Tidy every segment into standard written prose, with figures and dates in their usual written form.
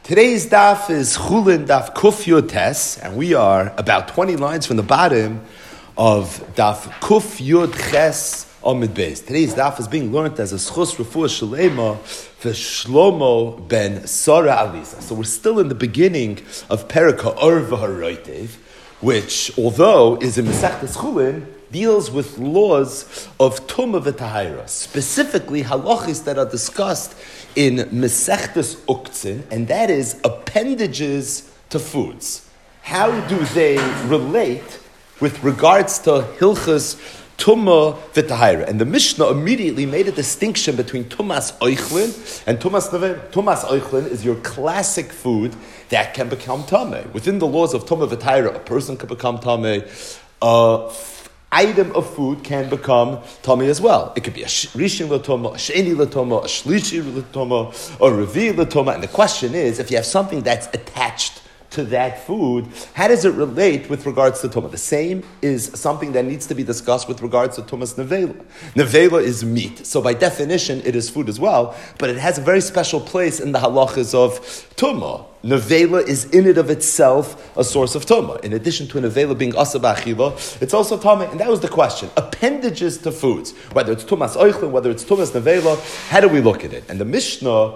Today's daf is Chulin daf Kuf Yud Tes, and we are about 20 lines from the bottom of daf Kuf Yud Ches Amid Beis. Today's daf is being learned as a schus refuah shalema for Shlomo ben Sarah Alisa. So we're still in the beginning of Perek HaOr v'Haroitev, which, although is in Masechtas Chulin, deals with laws of Tumah v'Tahira, specifically halachis that are discussed in Masechtas Uktzin, and that is appendages to foods. How do they relate with regards to Hilchas Tumah v'Tahira? And the Mishnah immediately made a distinction between Tumas Oichlin and Tumas Nevel. Tumas Oichlin is your classic food that can become Tameh. Within the laws of Tumah v'Tahira, a person can become Tameh. Item of food can become tummy as well. It could be a rishon l'toma, a sheni l'toma, a shlishi l'toma, a revi l'toma. And the question is, if you have something that's attached to that food, how does it relate with regards to Tumah? The same is something that needs to be discussed with regards to Tumas Nevela. Nevela is meat, so by definition it is food as well, but it has a very special place in the halachas of Tumah. Nevela is in it of itself a source of Tumah. In addition to a Nevela being asa b'achila, it's also Tumah, and that was the question. Appendages to foods, whether it's Tumas Oichlin, whether it's Tumas Nevela, how do we look at it? And the Mishnah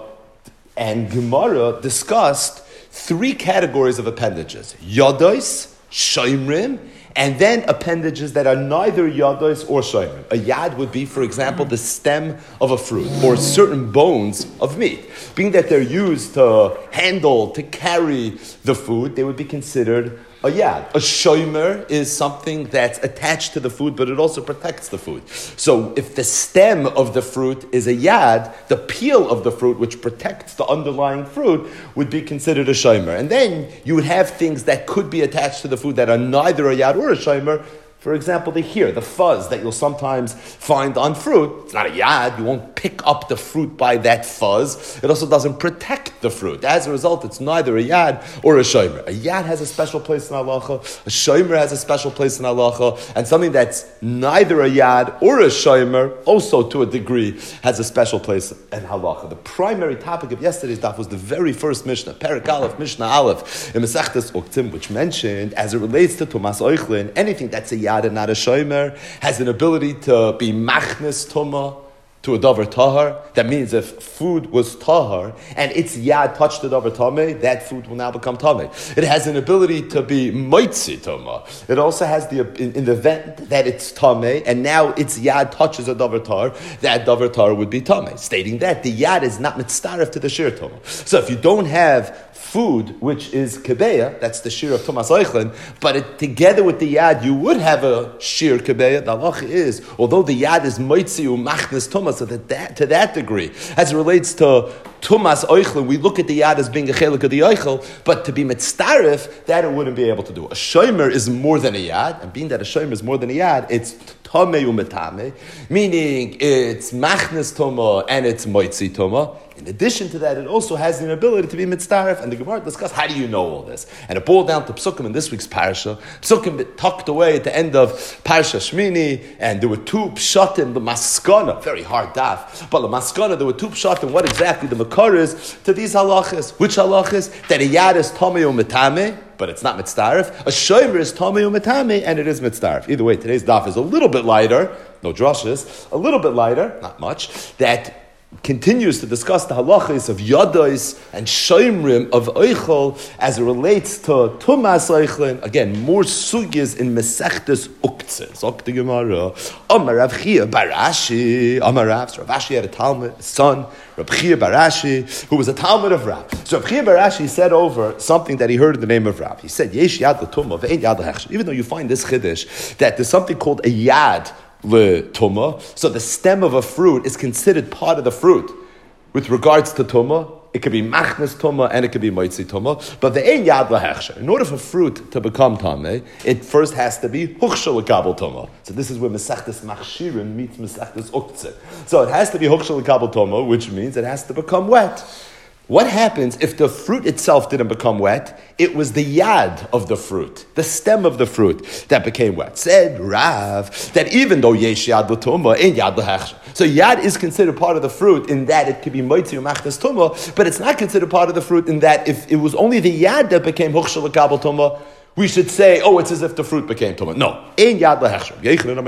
and Gemara discussed three categories of appendages: yados, shoimrim, and then appendages that are neither yados or shoimrim. A yad would be, for example, the stem of a fruit or certain bones of meat. Being that they're used to handle, to carry the food, they would be considered a yad. A shomer is something that's attached to the food, but it also protects the food. So if the stem of the fruit is a yad, the peel of the fruit, which protects the underlying fruit, would be considered a shomer. And then you would have things that could be attached to the food that are neither a yad or a shomer. For example, the fuzz that you'll sometimes find on fruit. It's not a yad. You won't pick up the fruit by that fuzz. It also doesn't protect the fruit. As a result, it's neither a yad or a shomer. A yad has a special place in halacha. A shomer has a special place in halacha. And something that's neither a yad or a shomer, also to a degree, has a special place in halacha. The primary topic of yesterday's daf was the very first Mishnah, Perek Aleph, Mishnah Aleph, in Masechtas Uktzim, which mentioned, as it relates to Tumas Oichlin, anything that's a yad and not a shomer has an ability to be machnes tumah to a davar tahar. That means if food was tahar and its yad touched the davar tameh, that food will now become tameh. It has an ability to be moitzi tumah. It also has in the event that it's tameh and now its yad touches a davar tahar, that davar tahar would be tameh, stating that the yad is not mitzaref to the shir tumah. So if you don't have food, which is kebeya, that's the shir of Tumas Oichlin, but together with the yad, you would have a shir kebeya. The halacha is, although the yad is moitzi umachnes tumah, so that to that degree, as it relates to Tumas Oichlin, we look at the yad as being a chelik of the Oichel, but to be mitzaref, that it wouldn't be able to do. A shomer is more than a yad, and being that a shomer is more than a yad, it's tameh umetame, meaning it's machnes tumah and it's moitzi tumah. In addition to that, it also has the ability to be mitzaref, and the Gemara discussed how do you know all this? And it boiled down to Psukim in this week's parasha. Psukim tucked away at the end of Parasha Shmini, and there were two pshatim, the maskana, very hard daf, but the maskana, there were two pshatim, what exactly the makar is to these halachas. Which halachas? That a yad is tamei umetame, but it's not mitzaref. A shomer is tamei umetame, and it is mitzaref. Either way, today's daf is a little bit lighter, no drushes, a little bit lighter, not much, that continues to discuss the halachas of yados and shoimrim of oichel as it relates to Tumas Oichlin. Again, more sugyas in Masechtas Uktzin. Zok the Gemara, Amar Rav Chia bar Ashi, Amar Rav. So Rav Ashi had a Talmud, a son, Rav Chia bar Ashi, who was a Talmud of Rav. So Rav Chia bar Ashi said over something that he heard in the name of Rav. He said, Yesh yad l'tumah ve'ein yad l'hechsher. Even though you find this chiddush, that there's something called a yad l'tumah, so the stem of a fruit is considered part of the fruit. With regards to tumah, it could be machnes tumah and it could be moitzi tumah, but the ein yad lahechsher. In order for fruit to become tameh, it first has to be huchshel l'kabel tumah. So this is where Masechtas Machshirim meets Masechtas Uktzin. So it has to be huchshel l'kabel tumah, which means it has to become wet. What happens if the fruit itself didn't become wet? It was the yad of the fruit, the stem of the fruit that became wet. Said Rav that even though yesh yad l'tumah, ain't yad l'hechsher. So yad is considered part of the fruit in that it could be moitzi umachtas tumah, but it's not considered part of the fruit in that if it was only the yad that became huchshel l'kabel tumah, we should say, oh, it's as if the fruit became tumah. No. Ein yad lahechsher.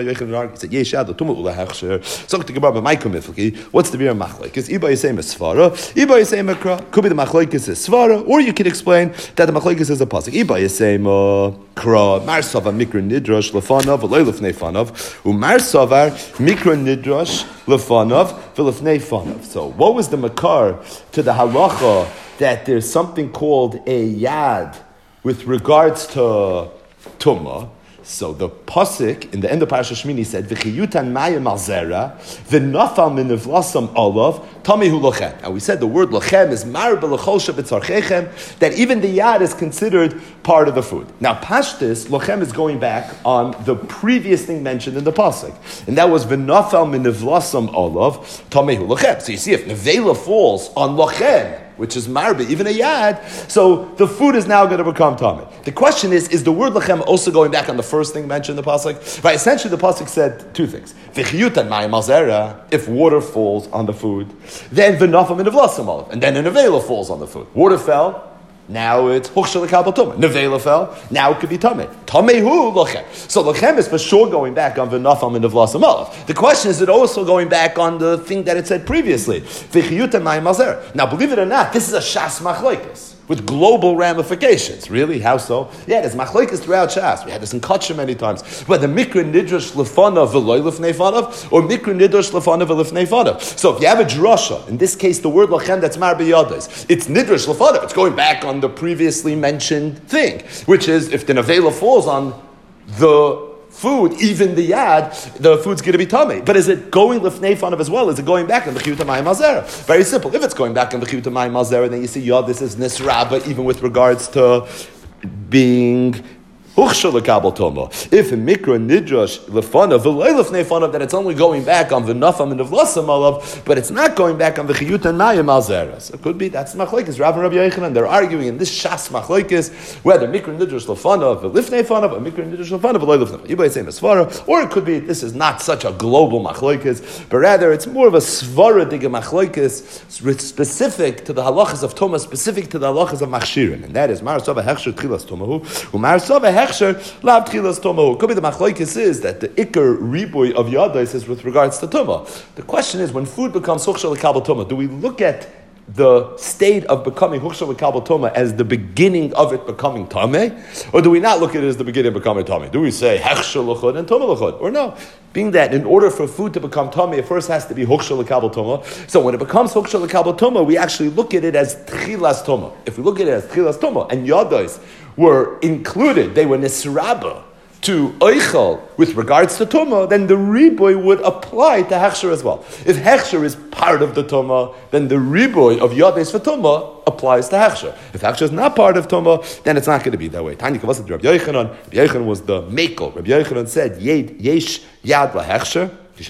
He said, yesh yad tumah lahechsher. So the Gemara b'may kumifliki. What's the beer machlekes? Iba yisem is svara. Iba yisem kra. Could be the machlekes is svara, or you could explain that the machlekes is a pasuk. Iba yisem kra. Marsava mikra nidrash lefanav v'loy lefnei fanav. Umarsavar mikra nidrash lefanav v'lefnei fanav. So what was the makar to the halacha that there's something called a yad with regards to Tumah? So the pasuk in the end of Parashat Shmini said, "V'chiyutan mayim al zera, v'nafal min nevlasam olav, tamihu lochem." And we said the word lochem is mar b'lechol shebetzarchechem, that even the yad is considered part of the food. Now pashtus, lochem is going back on the previous thing mentioned in the pasuk, and that was v'nafal min nevlasam olav, tamihu lochem. So you see, if nevela falls on lochem, which is marba, even a yad, so the food is now going to become tamid. The question is the word lechem also going back on the first thing mentioned in the pasuk? Right, essentially the pasuk said two things. V'chiyutan mayim al zera, if water falls on the food, then v'nafam in avlasam olav, and then an avela falls on the food. Water fell, now it's huchshel l'kabel tumah. Nevela fell, now it could be tameh. Tamehu lochem. So lochem is for sure going back on v'nafam and v'lasam olav. The question is it also going back on the thing that it said previously? V'chiyutan mayim al zera. Now, believe it or not, this is a shas machlokes with global ramifications. Really? How so? Yeah, there's machlokes throughout Shas. We had this in Kutcher many times. Whether mikra nidrash lefanav v'loy lefnei fanav, or mikra nidrash lefanav v'lefnei fanav. So if you have a drasha, in this case the word lachem that's mar b'yadais, it's nidrash lefanav. It's going back on the previously mentioned thing, which is if the nevela falls on the food, even the yad, the food's going to be tummy. But is it going lifnei fanav as well? Is it going back in the chiyuta mayim mazera? Very simple. If it's going back in the chiyuta mayim mazera, then you see, this is nisraba, even with regards to being huchshel l'kabel toma. If in mikra nidrash lefanav v'loy lefnei fanav, that it's only going back on the nafam and the v'lasam alav, but it's not going back on the chiyuta mayim mazera. So it could be that's machlokes. Rav and Rabbi Yochanan, they're arguing in this shas machlokes whether mikra nidrash lefanav v'lifnei fanav or mikra nidrash lefanav v'loy lefnei. You might say svara, or it could be this is not such a global machlokes, but rather it's more of a svara diga machlokes specific to the halachas of Toma, specific to the halachas of machshirin, and that is mar sava hechsher tchilas tomahu umar sava lav tchilas tomahu. Could be the machlokes is that the ikar riboy of yadais is with regards to tumah. The question is, when food becomes huchshel l'kabel tumah, do we look at the state of becoming huchshel l'kabel tumah as the beginning of it becoming tameh, or do we not look at it as the beginning of becoming tameh? Do we say hechshel l'chod and tumah l'chod, or no? Being that in order for food to become tameh, it first has to be huchshel l'kabel tumah. So when it becomes huchshel l'kabel tumah, we actually look at it as tchilas tumah. If we look at it as tchilas tumah, and yadais were included, they were nisraba to oichel with regards to tumah, then the riboy would apply to hechsher as well. If hechsher is part of the tumah, then the riboy of yades for tumah applies to hechsher. If hechsher is not part of tumah, then it's not going to be that way. Tanya Kavasat Rabbi Yochanan. Rabbi Yochanan was the makel. Rabbi Yochanan said, "Yesh yad lahechsher." It's a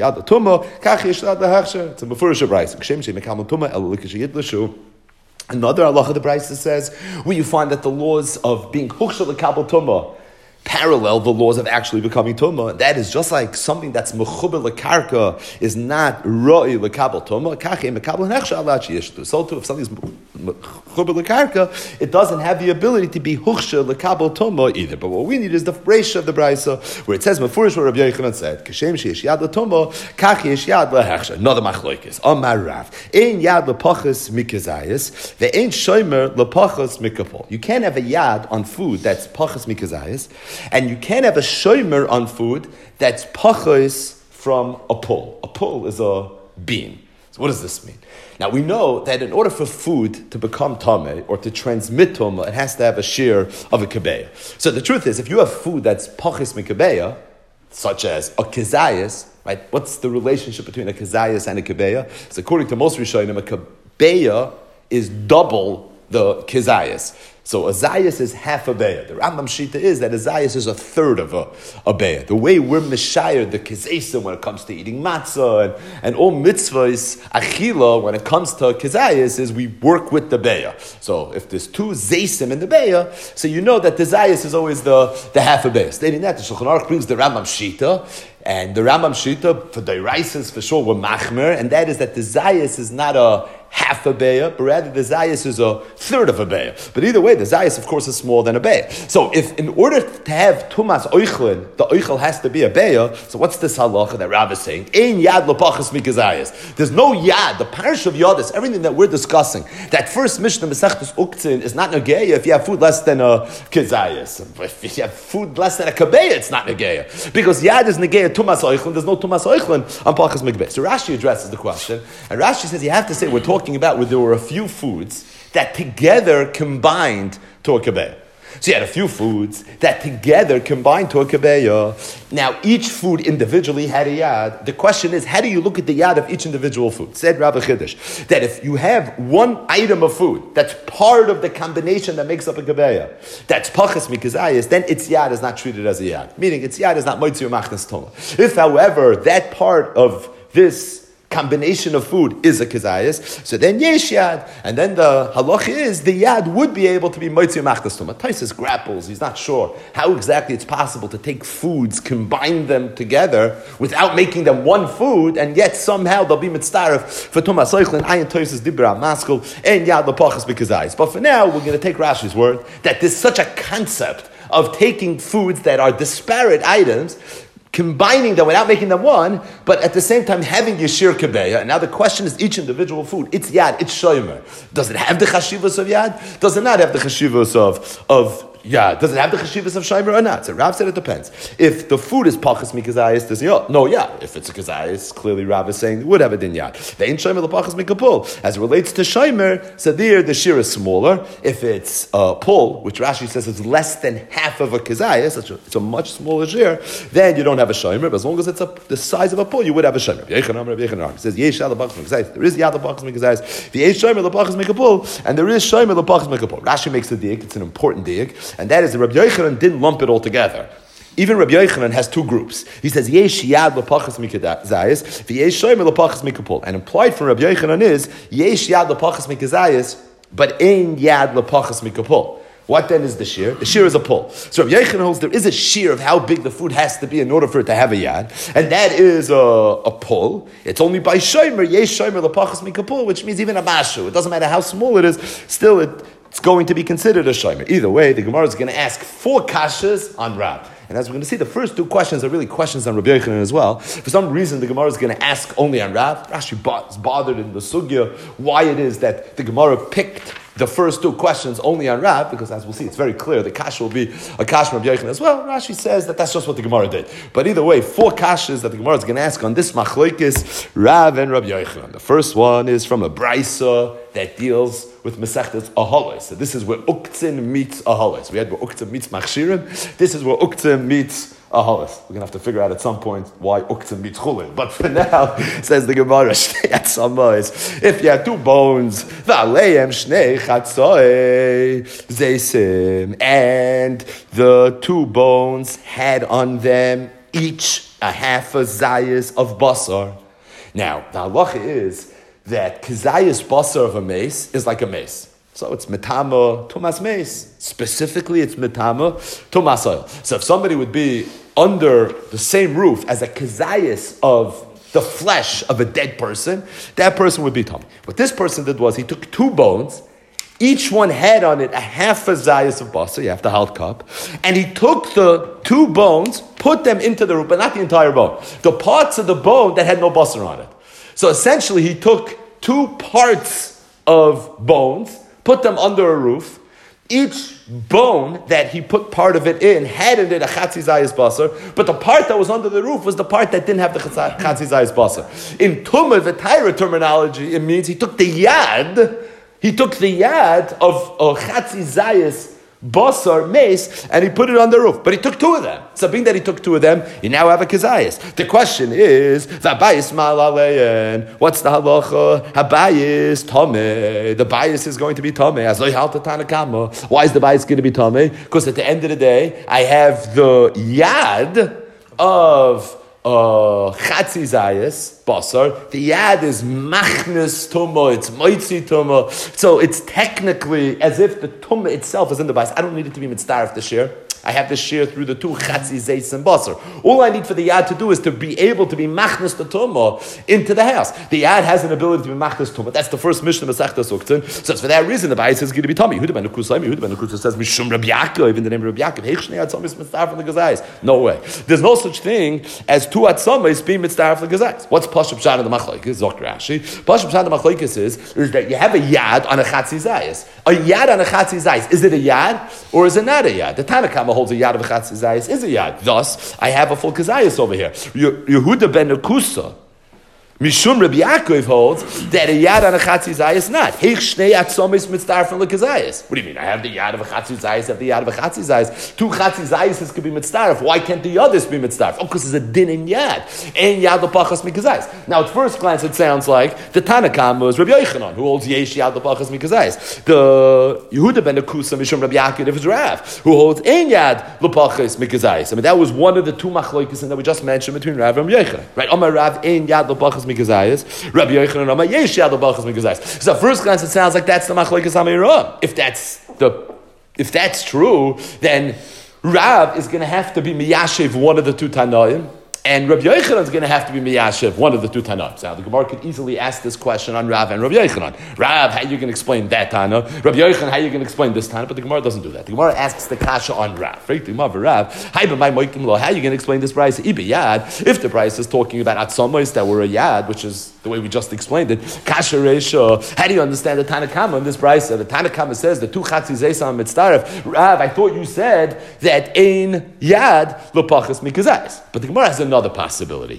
mefurish brayso. Another halacha of the brayso says, where you find that the laws of being huchshel l'kabel tumah parallel the laws of actually becoming tumah. That is just like something that's mechuber lekarka is not roi lekabel tumah. Kachem mekabel nechsha alat sheyishtu. So too, if something's mechuber lekarka, it doesn't have the ability to be huchsha lekabel tumah either. But what we need is the reisha of the brayso, where it says mefurish what Rabbi Yochanan said: Kashem sheyesh yad letumah, kach yesh yad lehechsha. Another machlokes. Amar Rav, ein yad lepachas mikazayis, ve'ein shomer lepachas mikapol. You can't have a yad on food that's pachas mikazayis, and you can't have a shomer on food that's pachos from a pole. A pole is a bean. So what does this mean? Now we know that in order for food to become tameh or to transmit tameh, it has to have a shear of a kebeya. So the truth is, if you have food that's pachos mikebeya, such as a kezayis, right? What's the relationship between a kezayis and a kebeya? So according to most Rishonim, a kebeya is double the kizayas. So a zayas is half a beya. The Rambam Shita is that a zayas is a third of a beya. The way we're mishayir the kizayas when it comes to eating matzah and all mitzvahs, achila, when it comes to kizayas, is we work with the beya. So if there's two zaysim in the beya, so you know that the zayas is always the half a beya. Stating that, the Shulchan Aruch brings the Rambam Shita, and the Rambam Shita, for the Reises, for sure, were machmer, and that is that the zayas is not a half a beya, but rather the zayas is a third of a beya. But either way, the zayas, of course, is smaller than a beya. So if in order to have tumas oichlin, the oichel has to be a beya, so what's this halacha that Rav is saying? Ein yad lepachas mikazayas. There's no yad. The parish of yadis, everything that we're discussing, that first Mishnah Masechtas Uktzin is not negeya if you have food less than a kizayas. If you have food less than a kabeya, it's not negeya. Because yad is negeya tumas oichlin, there's no tumas oichlin on pachas mikbeh. So Rashi addresses the question, and Rashi says you have to say we're talking about where there were a few foods that together combined to a kabeya. So you had a few foods that together combined to a kabeya. Now each food individually had a yad. The question is, how do you look at the yad of each individual food? Said Rabbi Chiddush, that if you have one item of food that's part of the combination that makes up a kabeya, that's pachas mikazayis, then its yad is not treated as a yad. Meaning its yad is not moitzi or machnas toma. If, however, that part of this combination of food is a kizayis, so then yesh yad, and then the halach is the yad would be able to be moitzi machnas tuma. Taisus grapples; he's not sure how exactly it's possible to take foods, combine them together without making them one food, and yet somehow they'll be mitzdaref for tumas oichlin. Ayin Taisus dibra maskul and yad lepachas b'kizayis. But for now, we're going to take Rashi's word that there's such a concept of taking foods that are disparate items, combining them without making them one, but at the same time having yeshir kabeya. And now the question is each individual food. It's yad, it's shomer. Does it have the chashivas of yad? Does it not have the chashivas of yad? Does it have the chashivas of shomer or not? So Rav said it depends. If the food is pachas mikazayis, does no yad. If it's a kazayis, clearly Rav is saying it would have it in yad. The ain't shomer l'pachas mikapul. As it relates to shomer, so there the shir is smaller. If it's pull, which Rashi says is less than half of a kazayis, it's a much smaller shir, then you don't have a shomer. But as long as it's the size of a pull, you would have a shomer. It says yesh yad l'pachas mikazayis. There is yad l'pachas mikazayis. The yesh shomer l'pachas mikapul, and there is shomer l'pachas mikapul. Rashi makes the dig. It's an important dig. And that is that Rabbi Yochanan didn't lump it all together. Even Rabbi Yochanan has two groups. He says, Yesh yad l'pachas mikazayis, v'yesh shomer l'pachas mikapul. And implied from Rabbi Yochanan is, Yesh yad l'pachas mikazayis, but ein yad l'pachas mikapul. What then is the shear? The shear is a pull. So Rabbi Yochanan holds there is a shear of how big the food has to be in order for it to have a yad, and that is a pull. It's only by shomer, yesh shomer l'pachas mikapul, which means even a mashu. It doesn't matter how small it is, still it's going to be considered a shomer. Either way, the Gemara is going to ask 4 kashas on Rav. And as we're going to see, the first 2 questions are really questions on Rabbi Yochanan as well. For some reason, the Gemara is going to ask only on Rav. Rashi is bothered in the sugya why it is that the Gemara picked the first 2 questions only on Rav, because as we'll see, it's very clear the kash will be a kash from Rabbi Yochanan as well. Rashi says that that's just what the Gemara did. But either way, 4 kashas that the Gemara is going to ask on this machlokes, Rav and Rabbi Yochanan. The first one is from a brisa that deals with Masechtas Ahalos. So this is where Uktzin meets Ahalos. We had where Uktzin meets Machshirim. This is where Uktzin meets Ahalos. We're going to have to figure out at some point why Uktzin meets Chulin. But for now, says the Gemara, if you have 2 bones, and the 2 bones had on them each a half a zayas of basar. Now, the halacha is that kazayas basar of a mace is like a mace. So it's metama tumas mace. Specifically, it's metama tumas oil. So if somebody would be under the same roof as a kazayas of the flesh of a dead person, that person would be tummy. What this person did was he took 2 bones, each one had on it a half a zayas of basar, you have the half cup, and he took the 2 bones, put them into the roof, but not the entire bone. The parts of the bone that had no basar on it. So essentially, he took 2 parts of bones, put them under a roof. Each bone that he put part of it in had in it a chatzi zayis basar, but the part that was under the roof was the part that didn't have the chatzi zayis basar. In Tumah, the Torah terminology, it means he took the yad of a chatzi zayis basar mace, and he put it on the roof. But he took two of them. So being that he took two of them, you now have a kazayas. The question is, v'abayis malalein. What's the halacha? Habayis tameh. The bias is going to be tameh. As lo halta tanakama. Why is the bias going to be tameh? Because at the end of the day, I have the yad of Chatzi Zayas, Basar. The yad is Machnes Tumah, it's Moitzi Tumah. So it's technically as if the Tumah itself is in the bias. I don't need it to be mitzdaref this year. I have to share through the two Chatzi Zayas and Basar. All I need for the yad to do is to be able to be Machnes the Tumah into the house. The yad has an ability to be Machnes Tumah. That's the first mission of Masechta Suktzin. So it's for that reason the bias is going to be Tommy. Yehuda ben Nukusa says, Mishum Rabbi Yaakov, in the name of Rabbi Yaakov. Heichshnei Atzomis mitzdaref from the Gazayis. No way. There's no such thing as two Atzomis being mitzdaref from the Gazayis. What's Pashup Shad of the Machlokes? Dr. Rashi. Pashup Shad of the Machlokes is that you have a yad on a Chatzi Zayas. A yad on a Chatzi Zayas. Is it a yad or is it not a yad? The Tanakama holds a yad of a Chatzi Zayas is a yad. Thus, I have a full Kazayas over here. Yehuda ben Nukusa, Mishum Rabbi Yaakov holds that a yad on a Chatzi Zayas not. Heich shnei atzomis mitzdarfen lekazayas. What do you mean? I have the yad of a Chatzi Zayas, I have the yad of a Chatzi Zayas. Two Chatzi Zayas could be mitzdarf. Why can't the others be mitzdarf? Oh, because there's a din in yad. Ein yad lepachas mikazayas. Now, at first glance, it sounds like the Tanakam was Rabbi Yochanan, who holds yesh yad lepachas mikazayas. The Yehuda ben Akusa Mishum Rabbi Yaakov is Rav, who holds ein yad lepachas mikazayas. I mean, that was one of the two machlokes that we just mentioned between Rav and Rabbi Yochanan. Right? Amar Rav ein yad lepachas mikazayas. Rabbi Yochanan Amar yesh yad lepachas mikazayas. So at first glance, it sounds like that's the machlokes Amirah. If that's true, then Rav is going to have to be miyashiv one of the two Tanaim, and Rabbi Yochanan is going to have to be miyashiv one of the two Tanaim. So the Gemara could easily ask this question on Rav and Rabbi Yochanan. Rav, how are you going to explain that Tana? Rabbi Yochanan, how are you going to explain this Tana? But the Gemara doesn't do that. The Gemara asks the kasha on Rav. Right? The Gemara Rav, how are you going to explain this price? Yad. If the price is talking about atzamos that were a yad, which is the way we just explained it, kasha reisha. How do you understand the Tanakama in this price? The Tanakama says the two chatzi zeisam mitzdaref. Rav, I thought you said that ein yad lepachas mikazais. But the Gemara has another possibility.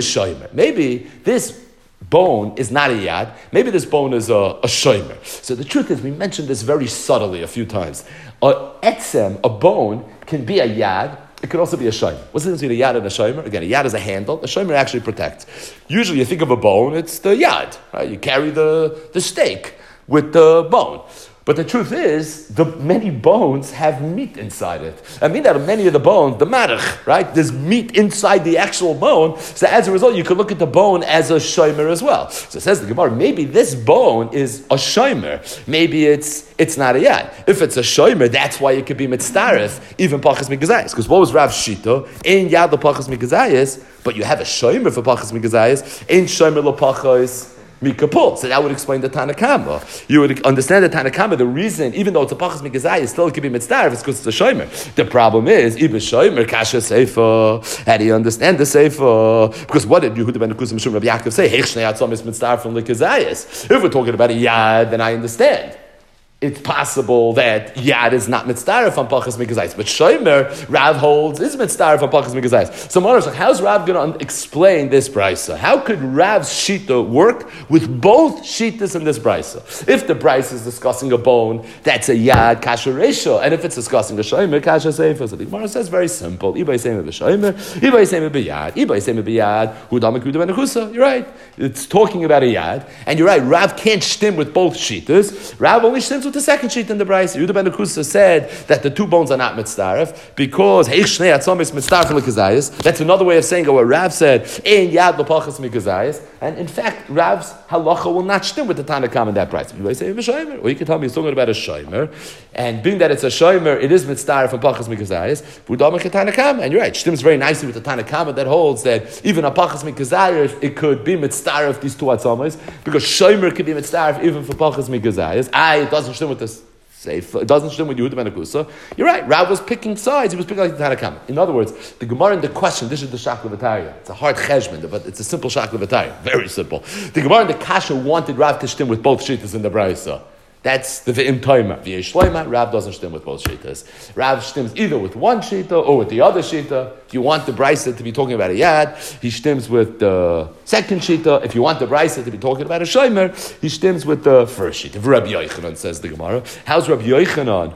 Maybe this bone is not a yad. Maybe this bone is a shomer. So the truth is, we mentioned this very subtly a few times. A etzem, a bone, can be a yad. It could also be a shomer. What's the difference between a yad and a shomer? Again, a yad is a handle. A shomer actually protects. Usually, you think of a bone, it's the yad. Right? You carry the stake with the bone. But the truth is, the many bones have meat inside it. I mean that many of the bones, the marach, right? There's meat inside the actual bone. So as a result, you could look at the bone as a shomer as well. So it says the Gemara, maybe this bone is a shomer. Maybe it's not a yad. If it's a shomer, that's why it could be mitzdaref, even pachas mikazayis. Because what was Rav Shita? Ein yad l'pachas mikazayis, but you have a shomer for pachas mikazayis. Ein shomer l'pachas mikapul. So that would explain the Tanakama. You would understand the Tanakama. The reason, even though it's a pachas mikazayis, still it could be mitzdaref, is because it's a shomer. The problem is, ibe shomer kasha seifa. How do you understand the seifa? Because what did Yehuda ben Nukusa Mishum Rabbi Yaakov say? Hech shnei atzom is mitzdaref from likazayis. If we're talking about a yad, then I understand. It's possible that yad is not mitzdaref on pachas mikazayis, but shomer Rav holds is mitzdaref on pachas mikazayis. So Marash, how's Rav going to explain this brisa? How could Rav's shita work with both shitas in this brisa? If the brisa is discussing a bone, that's a yad kasha reisha, and if it's discussing a shomer kasha seifa, so the Gemara says very simple: ibay seimer b'shomer, ibay seimer b'yad, ibay seimer b'yad. Hudam Yehuda ben Nukusa. You're right. It's talking about a yad, and you're right. Rav can't shtim with both shitas. Rav only shtims with the second sheet in the Brisa. Yehuda ben Nukusa said that the two bones are not mitzdaref because heich shnei atzomis mitzdaref lekazayis. That's another way of saying what Rav said. Ein yad lepachas mikazayis. And in fact, Rav's halacha will not shtim with the Tanakam in that Brisa. You say shomer, or you can tell me he's talking about a shomer, and being that it's a shomer, it is mitzdaref and pachas mikazayis. Budam Tanakam, and you're right. Shtims very nicely with the Tanakam that holds that even a pachas mikazayis it could be mitzdaref these two atzomis because shomer could be mitzdaref even for pachas mikazayis. It doesn't shtim with this. It doesn't shtim with Yehuda ben Nukusa. You're right. Rav was picking sides. He was picking like the Tanakam. In other words, the Gemara in the question. This is the Shakla V'Tarya. It's a hard cheshbon, but it's a simple Shakla V'Tarya. Very simple. The Gemara in the Kasha wanted Rav to shtim with both shittas in the Brisa. That's the V'im Toima. V'yesh Shloima, Rav doesn't shtim with both shittas. Rav shtims either with one shita or with the other shita. If you want the Brisa to be talking about a yad, he shtims with the second shita. If you want the Brisa to be talking about a shomer, he shtims with the first shita. Rabbi Yochanan, says the Gemara. How's Rabbi Yochanan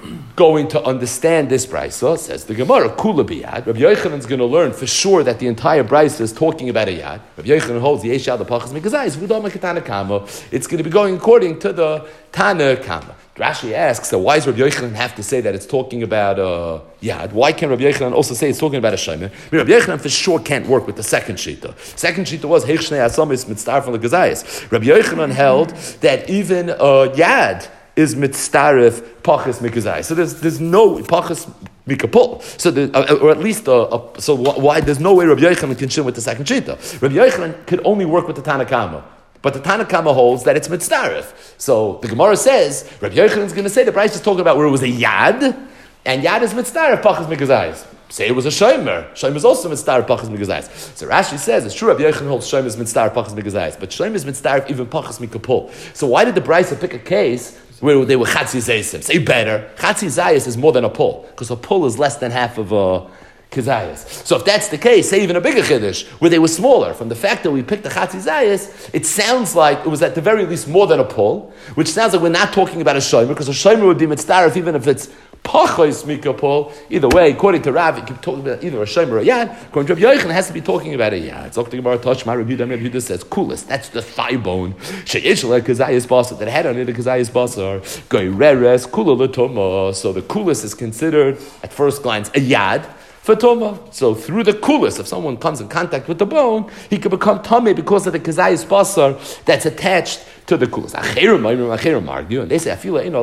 going to understand this brisa? Says the Gemara, kula biyad. Rabbi Yochanan is going to learn for sure that the entire brisa is talking about a yad. Rabbi Yochanan holds the yesh yad the pachas mikazayis v'udam ketana kama. It's going to be going according to the Tana Kama. Rashi asks, so why does Rabbi Yochanan have to say that it's talking about yad? Why can't Rabbi Yochanan also say it's talking about a shomer? Rabbi Yochanan for sure can't work with the second shita. Second shita was heich shnei asamis mitztar from the gazayis. Rabbi Yochanan held that even yad is mitztarif pachas mikazayis. So there's no pachas mikapol. So or at least so why there's no way Rabbi Yochanan can shin with the second shita. Rabbi Yochanan could only work with the Tanakama. But the Tanakama holds that it's mitzdarif. So the Gemara says, Rabbi Yochanan is going to say the Bryce is talking about where it was a yad, and yad is mitzdarif, pachas mikazayis. Say it was a shomer. Shomer is also mitzdarif, pachas mikazayis. So Rashi says, it's true Rabbi Yochanan holds shomer is mitzdarif, pachas mikazayis, but shomer is mitzdarif even pachas mikapol. So why did the Bryce pick a case where they were chatzi zaysim? Say better, chatzi zayis is more than a pull, because a pull is less than half of a Kazayas. So if that's the case, say even a bigger chiddush, where they were smaller, from the fact that we picked the Chatzi Zayas, it sounds like it was at the very least more than a pull, which sounds like we're not talking about a shomer, because a shomer would be mitzdarif even if it's pachos mika pull. Either way, according to Rav, you keep talking about either a shomer or a yad. According to Rabbi Yochanan, it has to be talking about a yad. So the Gemara touch my Rabbi Yehuda says, coolest, that's the thigh bone. Sheyesh le Kazayas basar, that had on it a Kazayas basar, goyreres kula l'toma. So the coolest is considered, at first glance, a yad. For Toma. So through the coolest, if someone comes in contact with the bone, he can become Tomei because of the Kazayas basar that's attached to the coolest. Acherim argue, and they say,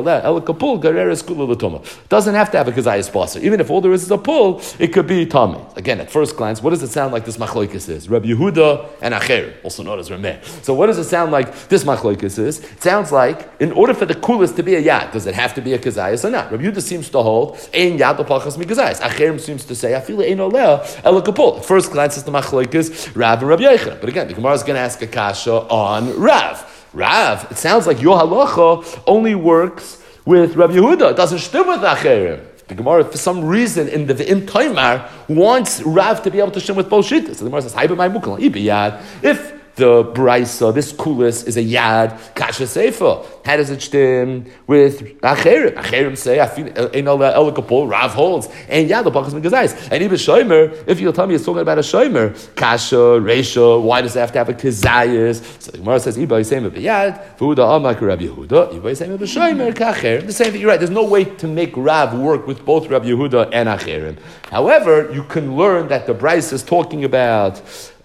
doesn't have to have a Kazayas basar. Even if all there is a pull, it could be Tomei. Again, at first glance, what does it sound like this machlokes is? Rabbi Yehuda and Acherim, also known as Rameh. So what does it sound like this machlokes is? It sounds like, in order for the coolest to be a yad, does it have to be a Kazayas or not? Rabbi Yehuda seems to hold, ein yad l'pachas mikazayas. Acherim seems to say, at first glance, it's the machlokes Rav and Rabbi Yochanan. But again, the Gemara is going to ask a kasha on Rav. Rav, it sounds like your halacha only works with Rabbi Yehuda. It doesn't shtim with Acherim. The Gemara, for some reason, in the V'im Taimar, wants Rav to be able to shtim with both shittas. So the Gemara says, if the brisa, this kulis is a yad, kasha seifa. How does it shtim with acherim? Acherim say, Rav holds, and yad, the pachas mikazayis. And even shomer, if you'll tell me it's talking about a shomer, kasha, reisha, why does it have to have a kazayis? So the Gemara says, Iba yisayim of yad, v'huda amak Rabbi Yehuda, Iba yisayim of shomer, kacherim. The same thing, you're right, there's no way to make Rav work with both Rabbi Yehuda and acherim. However, you can learn that the brisa is talking about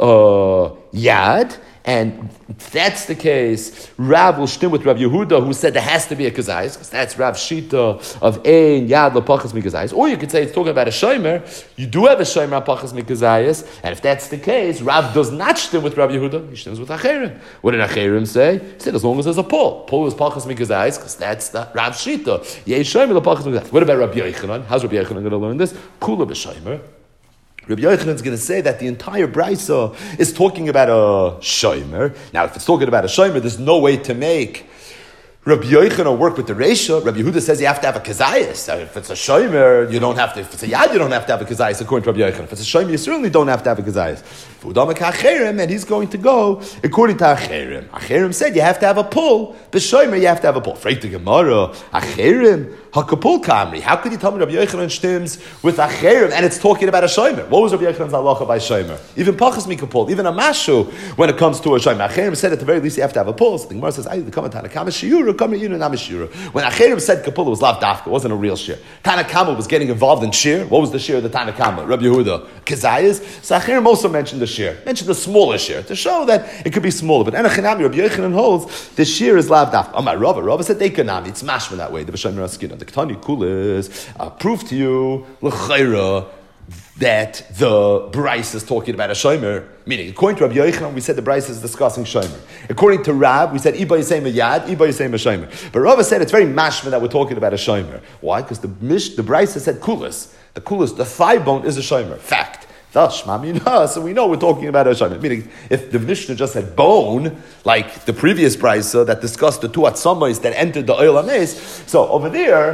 yad, and if that's the case, Rav will shtim with Rabbi Yehuda, who said there has to be a kazayis, because that's Rav's shita of ein yad l'pachas mikazayis. Or you could say it's talking about a shomer. You do have a shomer pachas mikazayis, and if that's the case, Rav does not shtim with Rabbi Yehuda. He shtims with Acherim. What did Acherim say? He said as long as there's a pull. Pull is pachas mikazayis, because that's the Rav's shita. Yeh shomer l'pachas mikazayis. What about Rabbi Yochanan? How's Rabbi Yochanan going to learn this? Kula b'shomer. Rabbi Yochanan is going to say that the entire brisa is talking about a shomer. Now, if it's talking about a shomer, there's no way to make Rabbi Yochanan work with the Reisha. Rabbi Yehuda says you have to have a kazayas. If it's a shomer, you don't have to. If it's a yad, you don't have to have a kazayas, according to Rabbi Yochanan. If it's a shomer, you certainly don't have to have a kazayas. And he's going to go according to Acherim. Acherim said you have to have a pull. The shomer, you have to have a pull. Freit the Gemara, Acherim, hakapul kamri. How could you tell me Rabbi Yochanan stims with Acherim and it's talking about a shomer? What was Rabbi Yochanan's halacha by shomer? Even pachas mikapul, even a mashu when it comes to a shomer. Acherim said at the very least you have to have a pull. So the Gemara says, "I come to Tanakama shiura, come to you na mishura." When Acherim said kapul, it was lav dafka. It wasn't a real shir. Tanakama was getting involved in shir. What was the shir of the Tanakama? Rabbi Yehuda kazayas. So Acherim also mentioned the shir, mentioned the smaller shir to show that it could be smaller. But Enochinami, Rabbi Yochanan holds the shir is lav dafka. Oh my Rava said they kanami. It's mashma that way. The b'shomer askina. The Ketani Kulis prove to you l'chayra that the Bryce is talking about a shomer. Meaning, according to Rabbi Yochanan, we said the Bryce is discussing shomer. According to Rab, we said Iba Yisayim a yad, Iba Yisayim a shomer. But Rava said it's very mashma that we're talking about a shomer. Why? Because the Bryce said kulis. The kulis, the thigh bone is a shomer. Fact. So we know we're talking about a shomer. Meaning, if the Mishnah just said bone, like the previous brisa that discussed the two atzamayis that entered the oil ames, so over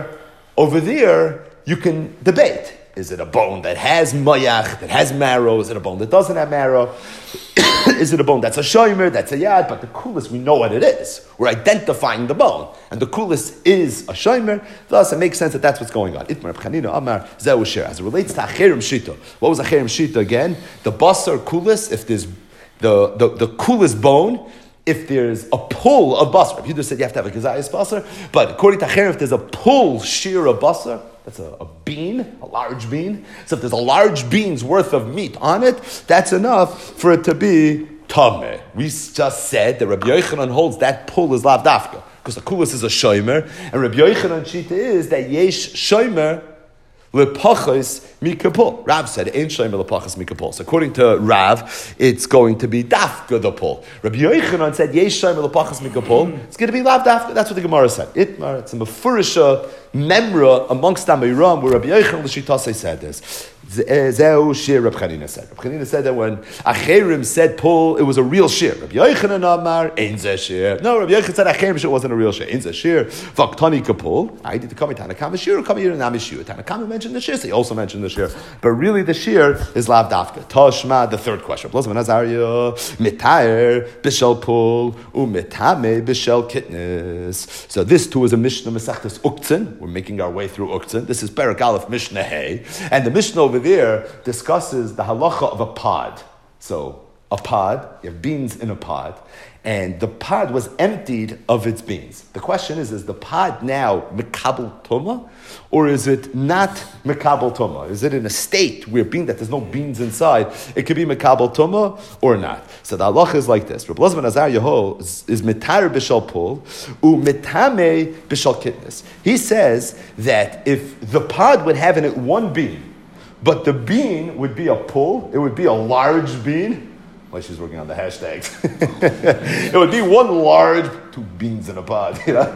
there, you can debate. Is it a bone that has mayach, that has marrow? Is it a bone that doesn't have marrow? Is it a bone that's a shomer, that's a yad? But the kulis, we know what it is. We're identifying the bone. And the kulis is a shomer. Thus, it makes sense that that's what's going on. Itmar Chanina Amar Zeu Shir. As it relates to Acherim Shita. What was Acherim Shita again? The basar kulis, if there's the kulis bone, if there's a pull of basar. You just said you have to have a gazayas basar. But according to Acherim, if there's a pull shear of basar, that's a bean, a large bean. So if there's a large bean's worth of meat on it, that's enough for it to be tameh. We just said that Rabbi Yochanan holds that pull is lav dafka, because the kulis is a shomer, and Rabbi Yochanan shita is that yesh shomer lepachos mikapul. Rav said ain't shomer lepachos mikapul. So according to Rav, it's going to be dafka the pull. Rabbi Yochanan said yesh shomer lepachos mikapul. It's going to be lav dafka. That's what the Gemara said. It's a mefurisha memra amongst Amiram where Rabbi Yochanan l'shitase said this. Zeu shir Reb Chanina said. Reb Chanina said that when Acherim said pull, it was a real shir. Rabbi Yochanan Amar ein zeh shir. No, Rabbi Yochanan said Acherim shir wasn't a real shir. Ein zeh shir. Vaktani kapul. I did to come in Tanakama shir. Come here and Amishir. Tanakama mentioned the shir. So he also mentioned the shir. But really, the shir is lav dafka. Tashma. The third question. Blazman Azariah mitayer bishel pull umitame bishel kitnes. So this too is a Mishnah Masechtas Uktzin. We're making our way through Uktzin. This is Perek Aleph Mishnah Hey, and the Mishnah over there discusses the halacha of a pod. So a pod, you have beans in a pod, and the pod was emptied of its beans. The question is the pod now mekabel tuma, or is it not mekabel tuma? Is it in a state where being that there's no beans inside, it could be mekabel tuma or not? So the halacha is like this. Reb Elazar ben Azar Yeho is mitar b'shal pul, u mitame b'shal kitnes. He says that if the pod would have in it one bean, but the bean would be a pull, it would be a large bean. Well, she's working on the hashtags. It would be one large, two beans in a pod. You know?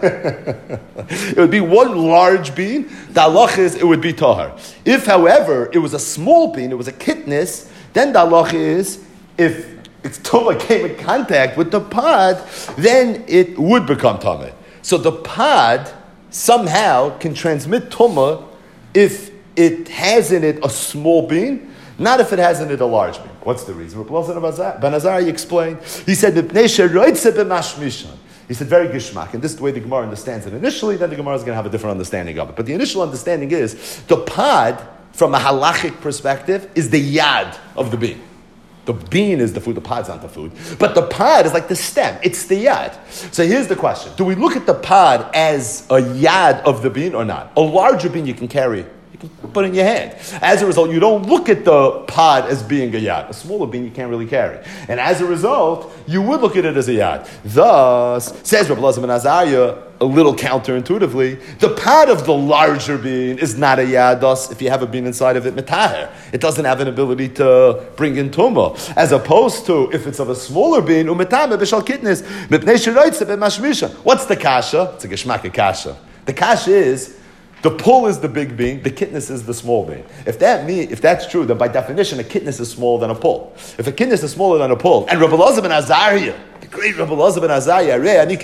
It would be one large bean. The halach is it would be tahar. If, however, it was a small bean, it was a kitnis, then the halach is if its tumah came in contact with the pod, then it would become tameh. So the pod somehow can transmit tumah if it has in it a small bean, not if it has in it a large bean. What's the reason? Ben Azari explained. He said, he said, very gishmak, and this is the way the Gemara understands it initially, then the Gemara is going to have a different understanding of it. But the initial understanding is, the pod, from a halachic perspective, is the yad of the bean. The bean is the food, the pod's not the food. But the pod is like the stem, it's the yad. So here's the question. Do we look at the pod as a yad of the bean or not? A larger bean you can carry. You can put in your hand. As a result, you don't look at the pod as being a yad. A smaller bean you can't really carry. And as a result, you would look at it as a yad. Thus, says Rabbi Elazar ben Azariah, a little counterintuitively, the pod of the larger bean is not a yad. Thus, if you have a bean inside of it, metaher, it doesn't have an ability to bring in tumah. As opposed to, if it's of a smaller bean, umetame b'shal kitnis, mipnei shiraitze b'mashmisha. What's the kasha? It's a geshmak kasha. The kasha is, the pull is the big bean, the kitnis is the small bean. If that's true, then by definition, a kitnis is smaller than a pull. If a kitnis is smaller than a pull, and Rabbi Elazar ben Azariah, the great Rabbi Elazar ben Azariah,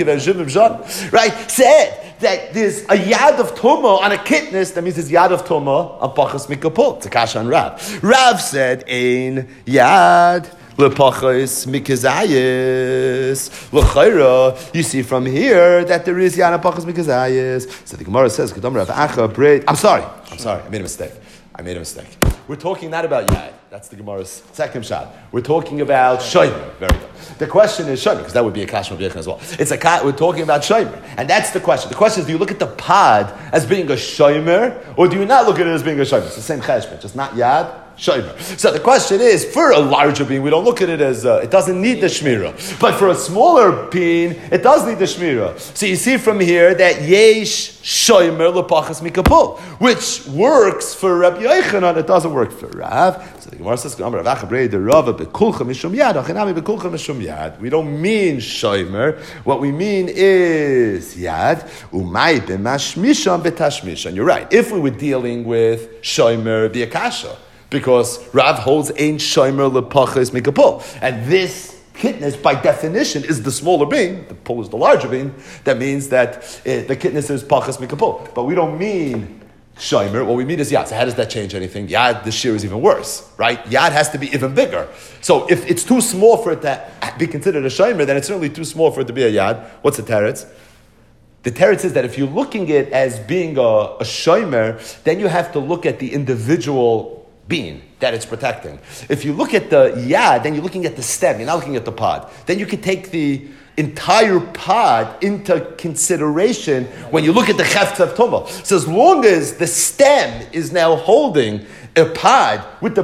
right, said that there's a yad of tumah on a kitnis, that means there's yad of tumah on pachas mikapul. It's a kasha on Rav. Rav said, ein yad lepachos mikazayis l'chayra. You see from here that there is yad pachos mikazayis. So the Gemara says, "Kedam Rav Acha bread." I'm sorry. I made a mistake. We're talking not about yad. That's the Gemara's second shot. We're talking about shomer. Very good. The question is shomer, because that would be a kasha as well. We're talking about shomer, and that's the question. The question is, do you look at the pod as being a shomer, or do you not look at it as being a shomer? It's the same cheshbon, just not yad. Shomer. So the question is, for a larger bean, we don't look at it as, it doesn't need the shmira. But for a smaller bean, it does need the shmira. So you see from here that yesh shomer lepachas mikapul, which works for Rabbi Yochanan, it doesn't work for Rav. So the Gemara says, we don't mean shomer. What we mean is yad. You're right. If we were dealing with shomer, the akasha, because Rav holds ein shomer lepachas mikapul, and this kitnis by definition is the smaller bean. The pull is the larger bean. That means that the kitnis is pachas mikapul. But we don't mean shomer, what we mean is yad. So how does that change anything? Yad, the shear is even worse, right? Yad has to be even bigger. So if it's too small for it to be considered a shomer, then it's certainly too small for it to be a yad. What's the teretz? The teretz is that if you're looking at it as being a shomer, then you have to look at the individual bean that it's protecting. If you look at the yad, then you're looking at the stem. You're not looking at the pod. Then you can take the entire pod into consideration when you look at the chefetz of tumah. So as long as the stem is now holding a pod with the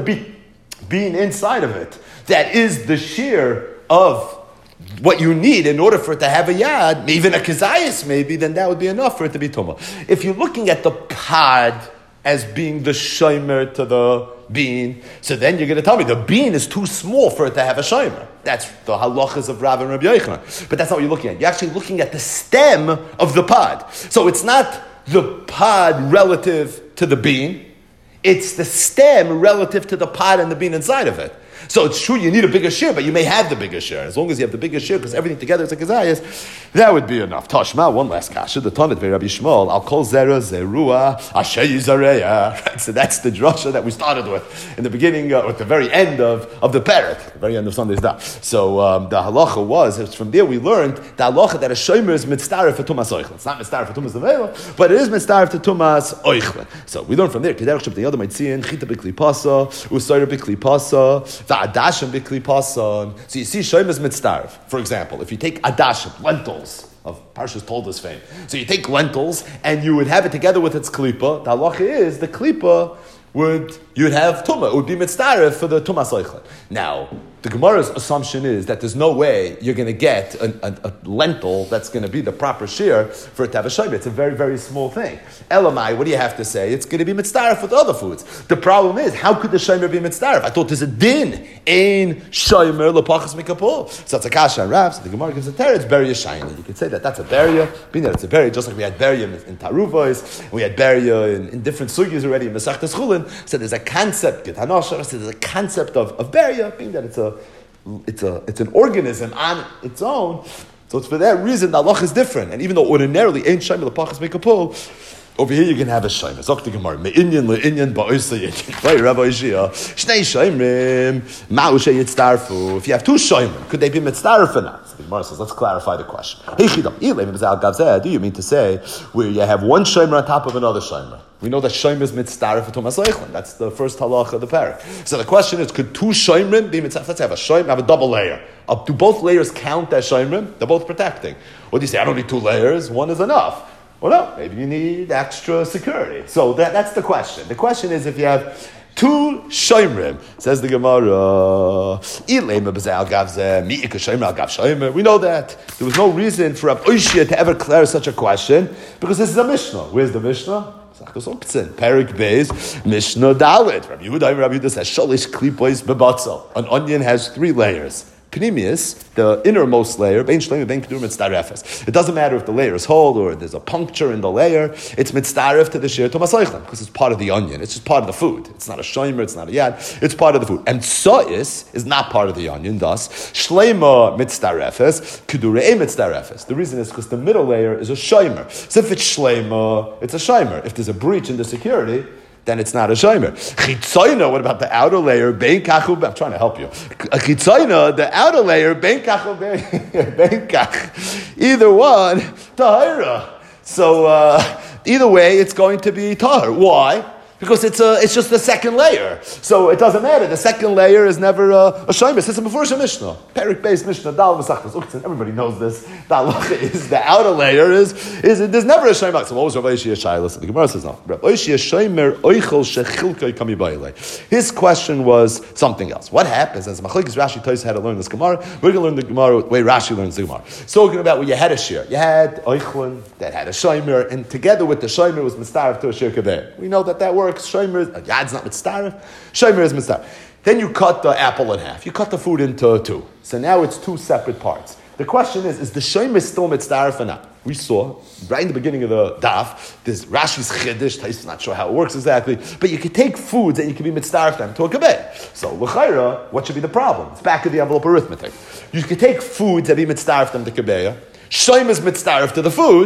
bean inside of it, that is the shear of what you need in order for it to have a yad, even a kazayas maybe, then that would be enough for it to be tumah. If you're looking at the pod as being the shomer to the bean, so then you're going to tell me the bean is too small for it to have a shomer. That's the halachas of Rav and Rabbi Yochanan. But that's not what you're looking at. You're actually looking at the stem of the pod. So it's not the pod relative to the bean. It's the stem relative to the pod and the bean inside of it. So it's true you need a bigger share, but you may have the bigger share. As long as you have the bigger share, because everything together is a kazayas, that would be enough. Tashma, one last kasha. The Tanit Rabbi Shmuel, I'll call zera zerua asher yizareya. Right, so that's the drasha that we started with in the beginning, at the very end of the parak, the very end of Sunday's daf. So the halacha was from there we learned the halacha that a shomer is mitzdaref for tumas oichle. It's not mitzdaref for tumas nevela, but it is mitzdaref to tumas oichle. So we learned from there. Kederach sheb the other mitziin chita b'kli pasa usayra b'kli pasa. Adashim b'kli pasan. So you see shomer is mitzdaref. For example, if you take adashim, lentils of Parshas Toldos fame. So you take lentils and you would have it together with its klipa. The halacha is the klipa you'd have tumah. It would be mitzdaref for the tumah soichet. Now, the Gemara's assumption is that there's no way you're going to get a lentil that's going to be the proper shear for it to have a shomer. It's a very, very small thing. Elamai, what do you have to say? It's going to be mitzdaref with other foods. The problem is, how could the shomer be mitzdaref? I thought there's a din in shomer lepachas mikapol. So it's a kasha and Rav. So the Gemara gives a teretz, it's beria shiny. You could say that's a beria, being that it's a beria, just like we had beria in Taruvos, and we had beria in different sugyas already in Masechtas Chulin. So there's a concept, so there's a concept of beria, being that it's an organism on its own. So it's for that reason the halach is different. And even though ordinarily ain't shayim lepachas mikapol, over here you can have a shayim. Zok the Gemara me'inyan le'inyan ba'oisayit. Right, Rabbi Yishia. Shnei shayimim ma'ushay yitzdarfu. If you have two shayimim, could they be mitzdarf or not? So the Gemara says, let's clarify the question. Do you mean to say where you have one shayim on top of another shayim? We know that shayim is mitzdaref for tumas oichlin. That's the first halacha of the parak. So the question is, could two shayimim be mitzdaref? Let's have a shayim, have a double layer. Do both layers count as shayimim? They're both protecting. Or do you say, I don't need two layers, one is enough? Well, no, maybe you need extra security. So that's the question. The question is, if you have two shoymrim, says the Gemara, we know that there was no reason for Rav Oishia to ever declare such a question, because this is a Mishnah. Where's the Mishnah? Perik Beis, Mishnah Dalet. Rabbi Yehuda says, Shalish klipois bebatzel. An onion has 3 layers. Pneumius, the innermost layer, bein shleim bein kedur mitzdarefes. It doesn't matter if the layer is whole or there's a puncture in the layer. It's mitzdaref to the shir to masoichlem because it's part of the onion. It's just part of the food. It's not a shomer. It's not a yad. It's part of the food. And sois is not part of the onion. Thus, shleima mitzdarefes, kedurei mitzdarefes. The reason is because the middle layer is a shomer. So if it's shleima, it's a shomer. If there's a breach in the security, then it's not a shomer. Chitzoyna, what about the outer layer? Bein kachu, I'm trying to help you. Chitzoyna, the outer layer, bein kachu, bein kach. Either one, tahira. So either way, it's going to be tahir. Why? Because it's just the second layer. So it doesn't matter. The second layer is never a shomer. It's a before Mishnah. Perik based Mishnah, Dal Masachtas Uktzin. Everybody knows this. The halacha is the outer layer is there's never a shomer. So what was Rabbi Yishia Shai? Listen, the Gemara says no. Rabbi Yishia shomer oichel shechilkei kami bailei. His question was something else. What happens as Machlekes Rashi Tais had to learn this Gemara? We're going to learn the Gemara the way Rashi learns the Gemara. So talking about when you had a shir, you had oichlin that had a shomer, and together with the shomer was mitzdaref to a shir kaver. We know that works. Shomer is yad's not mitzdaref. Shomer is mitzdaref. Then you cut the apple in half. You cut the food into 2. So now it's 2 separate parts. The question is the shomer still mitzdaref or not? We saw right in the beginning of the daf, this Rashi's chiddush. Tais is not sure how it works exactly, but you can take foods that you can be mitzdaref them to a kabeh. So l'chayra, what should be the problem? It's back of the envelope arithmetic. You can take foods that be mitzdaref them to kabeh. Shomer is mitzdaref to the food.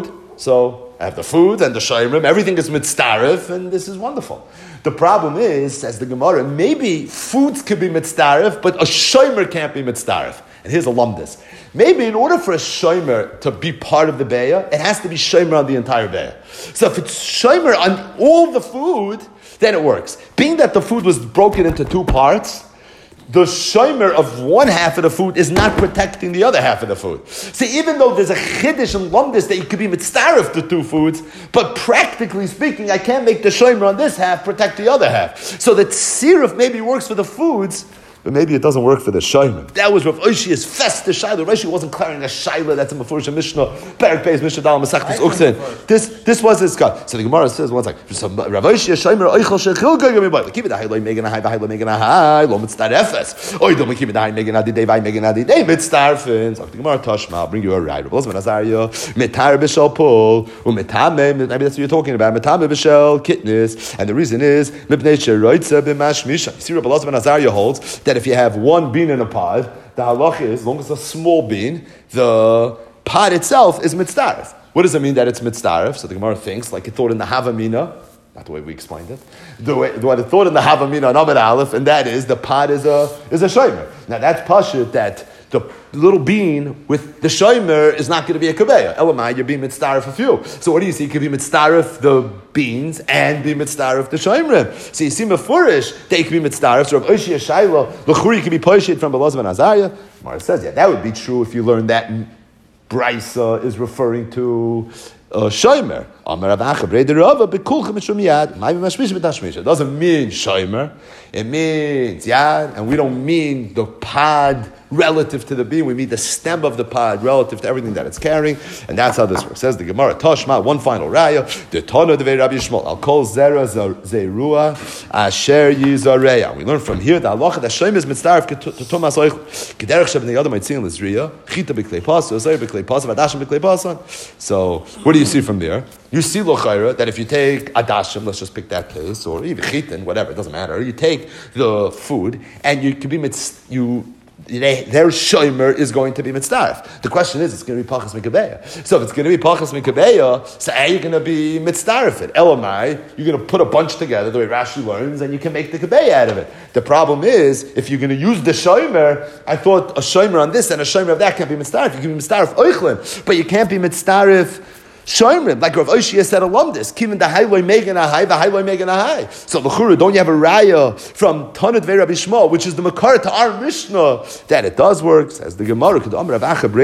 So I have the food and the shayrim, everything is mitzdarif, and this is wonderful. The problem is, says the Gemara, maybe foods could be mitzdarif, but a shaymer can't be mitzdarif. And here's a lumdis. Maybe in order for a shomer to be part of the beya, it has to be shomer on the entire beya. So if it's shomer on all the food, then it works. Being that the food was broken into two parts, the shomer of one half of the food is not protecting the other half of the food. See, even though there's a chiddush and lumdis that you could be mitzdarif the two foods, but practically speaking, I can't make the shomer on this half protect the other half. So the tziruf maybe works for the foods, but maybe it doesn't work for the shayman. That was Rav Oshia's festa shayla. Rashi wasn't clearing a shayla. That's a Mefurish Mishnah. Perak Beis Mishnah Dal Masachtis Uksin. This was his cut. So the Gemara says one second. Rav Oshia shaymer oichel shechil gagami boy. Keep it the high megan high high megan high lo mitzdar efes. Oy don't keep it the high megan adi day megan adi day mitzdar fin. So the Gemara Tashma. I'll bring you a ride. Rav Osman Azaria mitar b'shel pul umitame. Maybe that's what you're talking about. Mitame b'shel kitnis. And the reason is mipnei sheroitza b'mashmisha. See, Rav Osman Azaria holds that if you have one bean in a pod, the halach is, as long as it's a small bean, the pod itself is mitzdarif. What does it mean that it's mitzdarif? So the Gemara thinks, like it thought in the Havamina, not the way we explained it, the way it thought in the Havamina on Amid Aleph, and that is the pod is a shomer. Now that's pashut that the little bean with the shomer is not going to be a kabeya. Elamai, you're being mitzdarif a few. So what do you see? You could be mitzdarif the beans and be mitzdarif the shomer. So you see mefurish, they could be mitzdarif. So Rav Oshia Shaila, l'churi could be poshit from Belazar and Azariah. Mara says, yeah, that would be true if you learn that Brisa is referring to shomer. It doesn't mean shomer. It means yad, and we don't mean the pod relative to the bean. We mean the stem of the pod relative to everything that it's carrying, and that's how this works. Says the Gemara Tashma. One final raya. The Tana de Rabbi Yishmael. I'll call zera zerua asher yizareya. We learn from here that halacha that shomer is mitzdarif to Thomas oich kederech shev the other might sing l'zriya chita b'klei pasan zera b'klei pasan adashim b'klei pasan. So what do you see from there? You see lochayra that if you take adashim, let's just pick that place, or even chitin, whatever, it doesn't matter. You take the food and you could be their shomer is going to be mitzdarif. The question is, it's going to be pachas mikabeya. So if it's going to be pachas mikabeya, so how are you going to be mitzdarif it? Elamai, you're going to put a bunch together the way Rashi learns, and you can make the kabeya out of it. The problem is, if you're going to use the shomer, I thought a shomer on this and a shomer of that can't be mitzdarif. You can be mitzdarif oichlin, but you can't be mitzdarif shomer, like Rav Oshia said, alumdus, kivin the highway megan a high, the highway megan a high. So l'chura, don't you have a raya from Tanit Vei Rabbi Shmuel, which is the makar to our Mishnah, that it does work? Says the Gemara, just like Rav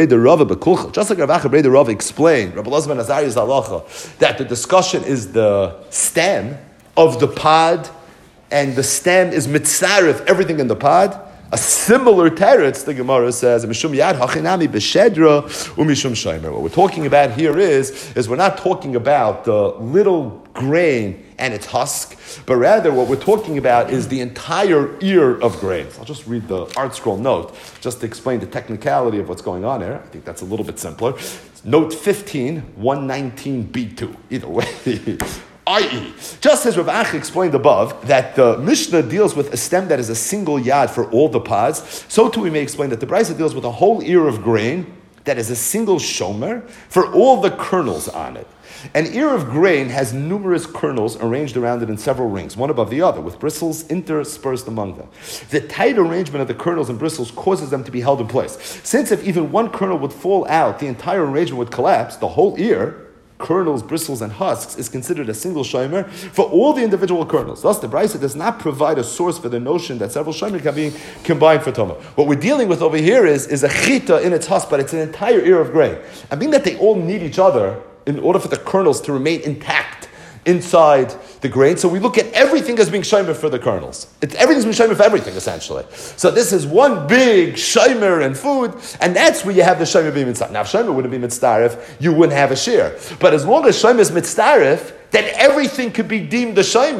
Acha Brei Rava explained, Rabbi Elazar ben Azariah's halacha, that the discussion is the stem of the pod, and the stem is mitzarif, everything in the pod. A similar teretz, the Gemara says, Mishum Yad Hachinami B'Shedra Umishum Shomer. What we're talking about here is we're not talking about the little grain and its husk, but rather what we're talking about is the entire ear of grains. I'll just read the art scroll note, just to explain the technicality of what's going on here. I think that's a little bit simpler. Note 15, 119b2. Either way. I.e., just as Rav Acha explained above, that the Mishnah deals with a stem that is a single yad for all the pods, so too we may explain that the Brisa deals with a whole ear of grain that is a single shomer for all the kernels on it. An ear of grain has numerous kernels arranged around it in several rings, one above the other, with bristles interspersed among them. The tight arrangement of the kernels and bristles causes them to be held in place. Since if even one kernel would fall out, the entire arrangement would collapse, the whole ear, kernels, bristles, and husks, is considered a single shomer for all the individual kernels. Thus, the Brisa does not provide a source for the notion that several shomer can be combined for Toma. What we're dealing with over here is a chita in its husk, but it's an entire ear of grain. I mean that they all need each other in order for the kernels to remain intact inside the grain. So we look at everything as being shomer for the kernels. Everything's being shomer for everything, essentially. So this is one big shomer and food, and that's where you have the shomer being mitzdarif. Now, if shomer wouldn't be mitzdarif, you wouldn't have a shear. But as long as shomer is mitzdarif, then everything could be deemed the shomer,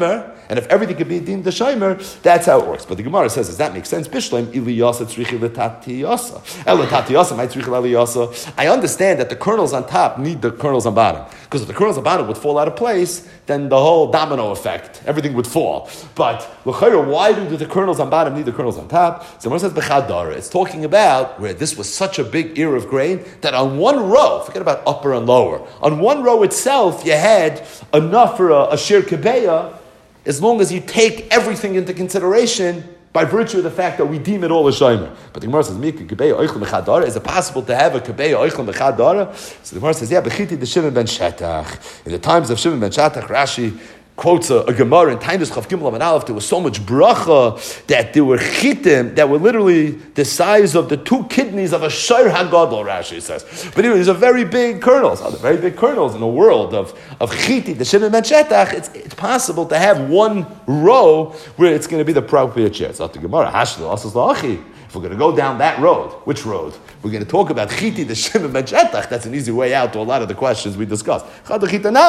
And if everything could be deemed the Shomer, that's how it works. But the Gemara says, does that make sense? Bishleim, Iliyasa tzrichi l'tatiyasa. L'tatiyasa, my tzrichi l'aliyasa. I understand that the kernels on top need the kernels on bottom. Because if the kernels on bottom would fall out of place, then the whole domino effect, everything would fall. But, why do the kernels on bottom need the kernels on top? So Gemara says, Bechadara. It's talking about where this was such a big ear of grain that on one row, forget about upper and lower, on one row itself, you had enough for a shir kebeya, as long as you take everything into consideration by virtue of the fact that we deem it all a shomer. But the Gemara says, Mika kebeya oichlem b'chadara. Is it possible to have a kebeya oichlem b'chadara? So the Gemara says, yeah, b'chiti de Shimon ben Shetach. In the times of Shimon ben Shetach, Rashi quotes a Gemara in Tainus Chav Gimel Amud Aleph. There was so much bracha that there were chitim that were literally the size of the two kidneys of a shayr hagadol. Rashi says, but anyway, these are very big kernels. They're very big kernels in the world of chiti. The Shimon ben Shetach. It's possible to have one row where it's going to be the appropriate share. It's not the Gemara. Hashlo asas la'achi. If we're going to go down that road, which road? We're going to talk about chiti the Shimon ben Shetach. That's an easy way out to a lot of the questions we discussed. Then you can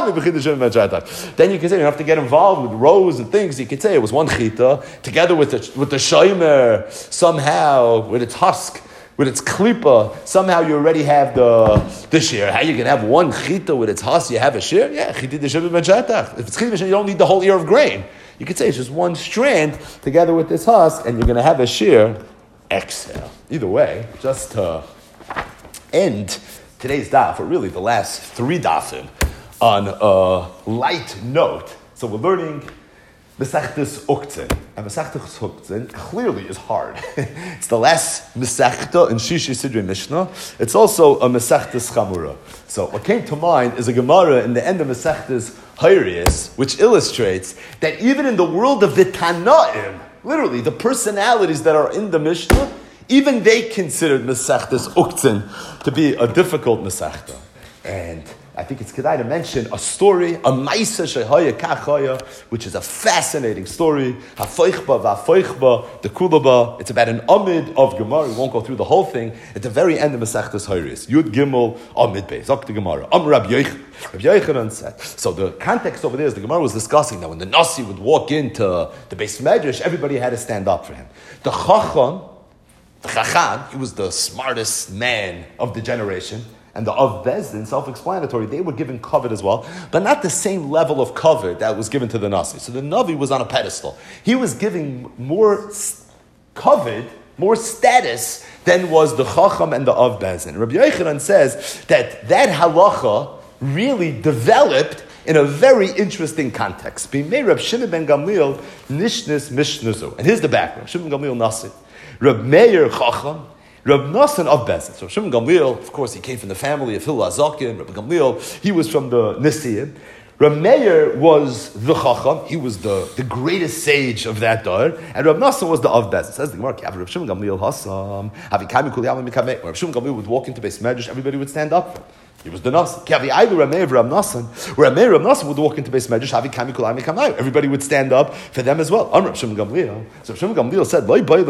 say you don't have to get involved with rows and things. You could say it was one chita together with the shomer somehow with its husk, with its klipa. Somehow you already have the shear. How you can have one chita with its husk? You have a shear. Yeah, chiti the Shimon ben Shetach. If it's chiti, you don't need the whole ear of grain. You could say it's just one strand together with this husk, and you're going to have a shear. Exhale. Either way, just to end today's daf, or really the last three dafim, on a light note. So we're learning Mesechtes Uktzin. And Mesechtes Uktzin clearly is hard. It's the last Mesechta in Shishi Sidrei Mishnah. It's also a Mesechtes Chamura. So what came to mind is a Gemara in the end of Mesechtes Hayrius, which illustrates that even in the world of the Tanaim, literally, the personalities that are in the Mishnah, even they considered Mesechtes Uktzin to be a difficult Mesechta. And I think it's kedai to mention a story, a Maisa Shehaya Kachaya, which is a fascinating story. Hafoichba v'afoichba, the Kulaba. It's about an Amid of Gemara. We won't go through the whole thing. At the very end of Mesechtes Hayris, Yud Gimel Amid Beis. Zok the Gemara. Rabbi Yochanan said. So the context over there is the Gemara was discussing that when the Nasi would walk into the Beis Medrash, everybody had to stand up for him. The Chacham, he was the smartest man of the generation. And the Av Bezdin, self-explanatory, they were given covet as well, but not the same level of covet that was given to the Nasi. So the Navi was on a pedestal. He was giving more covet, more status than was the Chacham and the Av Bezdin. Rabbi Yochanan says that halacha really developed in a very interesting context. B'mei Reb Shimon ben Gamliel nishnis mishnazu. And here's the background. Shimon ben Gamliel Nasi. Reb Meir Chacham, Reb Nosson of Bezdin. So Shimon Gamliel, of course, he came from the family of Hillel Azakin. Reb Gamliel, he was from the Nisiim. Reb Meir was the Chacham. He was the greatest sage of that dar. And Reb Nosson was the Av Bezdin. Says the Gemara, Reb Shimon Gamliel Hassam. When Reb Shimon Gamliel would walk into Beis Medrash, everybody would stand up for him. He was the Nasi. Where Reb Nosson would walk into Beis Medrash, everybody would stand up for them as well. Reb Shimon Gamliel. So Shimon Gamliel said,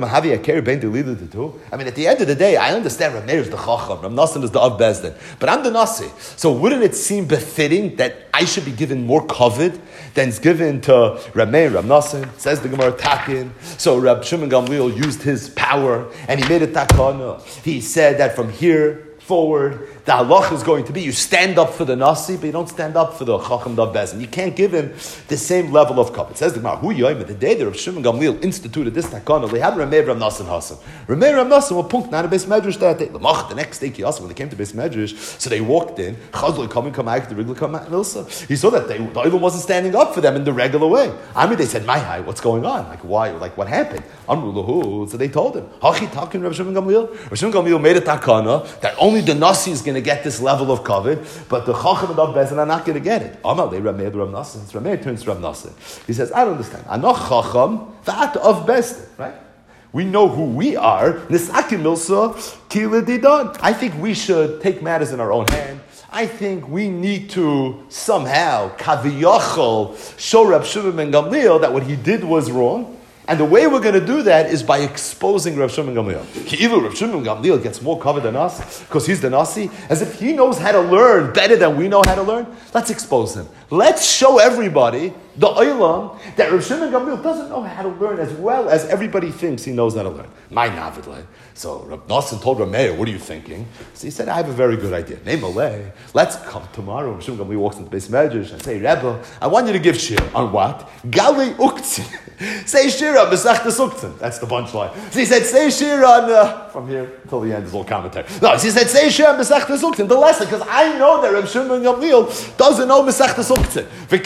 I mean, at the end of the day, I understand Reb Meir is the Chacham, Reb Nosson is the Av Bezdin, but I'm the Nasi. So wouldn't it seem befitting that I should be given more covet than is given to Reb Meir, Reb Nosson? Says the Gemara Takin. So Reb Shimon Gamliel used his power and he made a takana. He said that from here forward, the halach is going to be you stand up for the Nasi, but you don't stand up for the Chacham Dav Bezdin. You can't give him the same level of covet. It says the Gemara, Hu Yoim, the day that Rav Shimon Gamliel instituted this takana, they had Ramei Rav Nosson Hasan. Ramei Rav Nosson were punked not a Beis Medrash that day. The next day, when they came to Beis Medrash, so they walked in, Chazal come out, the regular come out, he saw that the Olam wasn't standing up for them in the regular way. I mean, they said, "My high, what's going on? Like, why? Like, what happened?" Amru lahu. So they told him, "Hachi takin Rav Shimon Gamliel." Rav Shimon Gamliel made a takana that only the Nasi is going to get this level of covet, but the Chacham and Av Bezdin are not going to get it. Amalei Ramei Rav Nosson. Ramei turns to Rav Nosson. He says, "I don't understand. Anoch Chacham, that Av Bezdin, right? We know who we are. Nisakim milsa kila didan. I think we should take matters in our own hand. I think we need to somehow kaviyachol show Reb Shimon ben Gamliel that what he did was wrong." And the way we're going to do that is by exposing Rav Shimon Gamliel. Ki'ilu Rav Shimon Gamliel gets more cover than us because he's the Nasi, as if he knows how to learn better than we know how to learn. Let's expose him. Let's show everybody the olam that Rav Shimon Gamliel doesn't know how to learn as well as everybody thinks he knows how to learn. My navidle. So Rav Nosson told Rav Meir, "What are you thinking?" So he said, "I have a very good idea. Neimaleh, let's come tomorrow." Rav Shimon Gamliel walks into the Beis Medrash and say, "Rebbe, I want you to give shir on what? Galei uktzin. Say shir on Masechtas Uktzin." That's the punchline. So he said, "Say shir on from here till the end is all commentary." No, he said, "Say shir on Masechtas Uktzin." The lesson, because I know that Rav Shimon Gamliel doesn't know Masechtas Uktzin.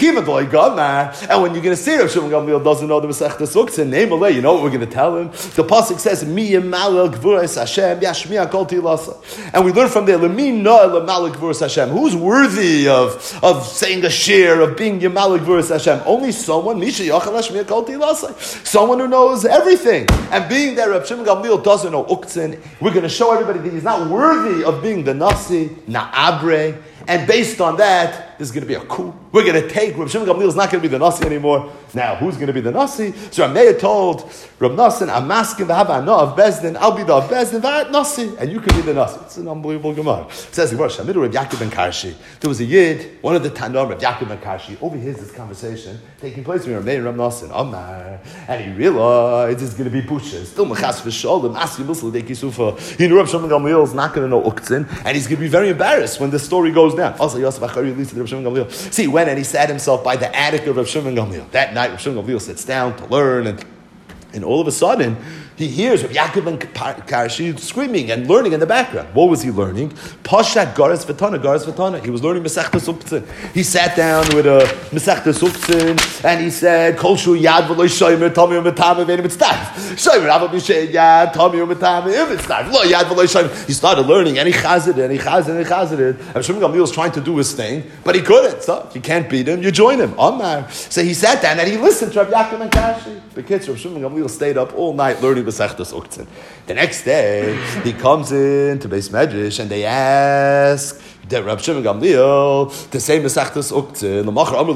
And when you're going to say Rav Shimon Gamliel doesn't know the Masechtas Uktzin, Neimaleh, you know what we're going to tell him? The pasuk says, "Mi yemalel gvuras Hashem yashmiya kol tilasa," and we learn from there, "Lemi no lemalel gvuras Hashem." Who's worthy of saying a shir, of being yemalel gvuras Hashem? Only someone misha yachal yashmiya kol tilasa, someone who knows everything. And being that Rav Shimon Gamliel doesn't know Uktzin, we're going to show everybody that he's not worthy of being the nasi, na'abre. And based on that, there's going to be a coup. We're going to take, Rav Shimon Gamliel is not going to be the Nasi anymore. Now, who's going to be the Nasi? So Rav Meir told Rav Nosson, "I'm asking the Havana of Bezdin, I'll be the of Bezdin, V'at Nasi, and you can be the Nasi." It's an unbelievable Gemara. It says, Rav Yaakov ben Karshi. There was a Yid, one of the Tanam, Rav Yaakov ben Karshi, overhears this conversation taking place between Rav Meir and Rav Nosson. Omar. And he realized it's going to be Pusha. Still Mechas V'Sholem, Asi Musli de Kisufa. He knew Rav Shimon Gamliel is not going to know Uktzin, and he's going to be very embarrassed when the story goes down. Also, Yosef Achari leads to Rav Shimon Gamliel. See, he went and he sat himself by the attic of Rav Shimon Gamliel. That night, Rav Shimon Gamliel sits down to learn, and all of a sudden, he hears Rav Yaakov ben Karshi screaming and learning in the background. What was he learning? Pashat Garas V'Tana. He was learning Masechtas Uktzin. He sat down with a Masechtas Uktzin and he said, "Kol shu yad v'lo shomer tami u'metame v'enim etztayv. Shomer ava b'shei yad tami u'metame u'metztayv. Lo yad v'lo shomer." He started learning and he chazed it. And Shimon Gamliel was trying to do his thing, but he couldn't. So if you can't beat him, you join him. Omar. So he sat down and he listened to Rav Yaakov ben Karshi. The kids, Rav Shimon Gamliel stayed up all night learning Masechtas Uktzin. The next day, he comes in to Beis Medrash and they ask that Rav Shimon Gamliel to say Masechtas Uktzin.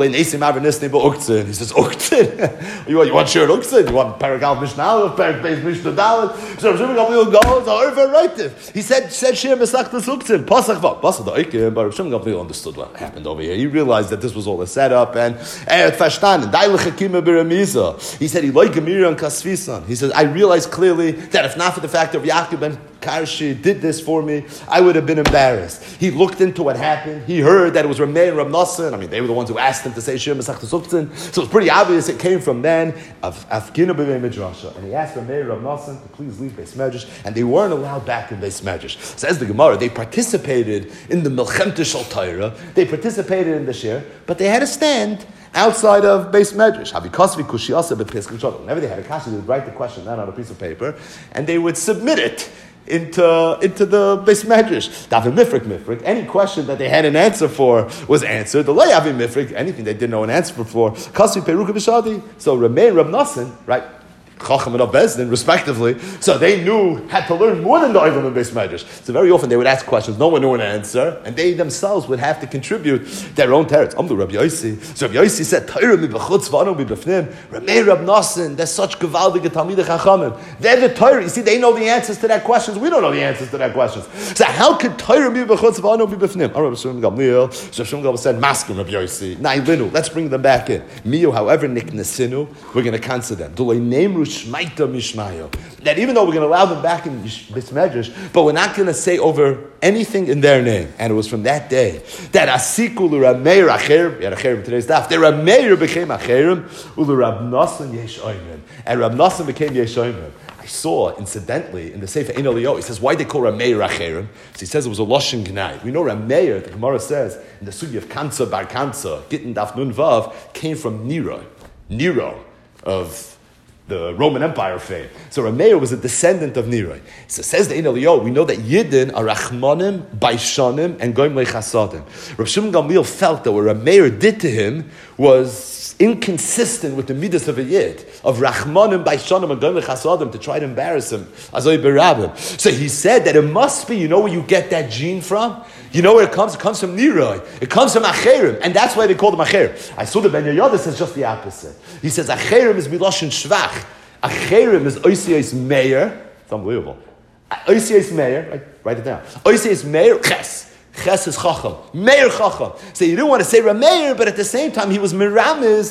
He says, "Uktzin? You want shir Uktzin? You want Paragal Mishnah Aleph, Parak Mishnah Dalet?" So Rav Shimon Gamliel goes, "Over right." He said shir Masechtas Uktzin. Pasach the Ikim, but Rav Shimon Gamliel understood what happened over here. He realized that this was all a setup and Fashtan He said he liked Gemiri and Kasvisan. He says, "I realized clearly that if not for the fact that Yaakov ben Karshi did this for me, I would have been embarrassed." He looked into what happened. He heard that it was Rav Meir and Rav Nosson. I mean, they were the ones who asked him to say Shir Masechtas Uktzin. So it's pretty obvious it came from then of Afkina b'Bei Midrasha. And he asked Rav Meir and Rav Nosson to please leave Beis Medrash, and they weren't allowed back in Beis Medrash. Says the Gemara, they participated in the Melchemta Shel Torah. They participated in the Shir, but they had to stand outside of Beis Medrash. Whenever they had a kasha, they would write the question down on a piece of paper, and they would submit it into the Beis Medrash. Davin Mifrik. Any question that they had an answer for was answered. The Layavim Mifrik, anything they didn't know an answer for. Kasvi Peruka B'Shadi. So Rameh and Rab Nosson, right? Chacham and Bezdin, respectively. So they had to learn more than the Oilam and Beis Medrash. So very often they would ask questions, no one knew an answer, and they themselves would have to contribute their own teretz. Amdu Rabbi Yossi. So Rabbi Yossi said, Torah mi b'chutz v'anu mi b'fnim. Ramei Rab Nosson, they're such gevaldige Talmidei Chachamim. They're the Torah. You see, they know the answers to that questions. We don't know the answers to that questions. So how could Torah mi b'chutz v'anu mi b'fnim? Rabbi Shimon Gamliel. So Shimon Gamliel said, Maskim Rabbi Yossi. Nailinu. Let's bring them back in. Miyu, however, niknesinu, we're going to cancel them. Dulei nemru Shmaita Mishmayo. That even though we're going to allow them back in Beis Medrash, but we're not going to say over anything in their name. And it was from that day that Asiku l'Rameir Acherim, we had Acherim today's daf, that Rameir became Acherim, u'l'Rab Nosson Yesh Oimrim. And Rab Nosson became Yesh Oimrim. I saw, incidentally, in the Sefer Ein Eliyot, he says, why they call Rameir Acherim? So he says it was a Loshen Gnai. We know Rameir, the Gemara says, in the Sugi of Kansa Bar Kansa, Gittin Daf Nun Vav, came from Nero of the Roman Empire fame. So Rameir was a descendant of Nero. So says the Ein Eliyot, we know that Yidden are Rachmanim, Baishanim, and Goim Lechasadim. Rav Shimon Gamliel felt that what Rameir did to him was inconsistent with the midas of a Yid, of Rachmanim, Baishanim, and Goim Lechasadim, to try to embarrass him. Azoi Berabim. So he said that it must be, you know where you get that gene from? You know where it comes? It comes from Niroi. It comes from Acherim. And that's why they call them Acherim. I saw the Ben Yehoyada says just the opposite. He says Acherim is Miloshin Shvach. Acherim is Oisiyos Meir. It's unbelievable. Oisiyos Meir. Write it down. Oisiyos Meir. Ches. Ches is Chacham. Meir Chacham. So you don't want to say Rameir, but at the same time he was Miramis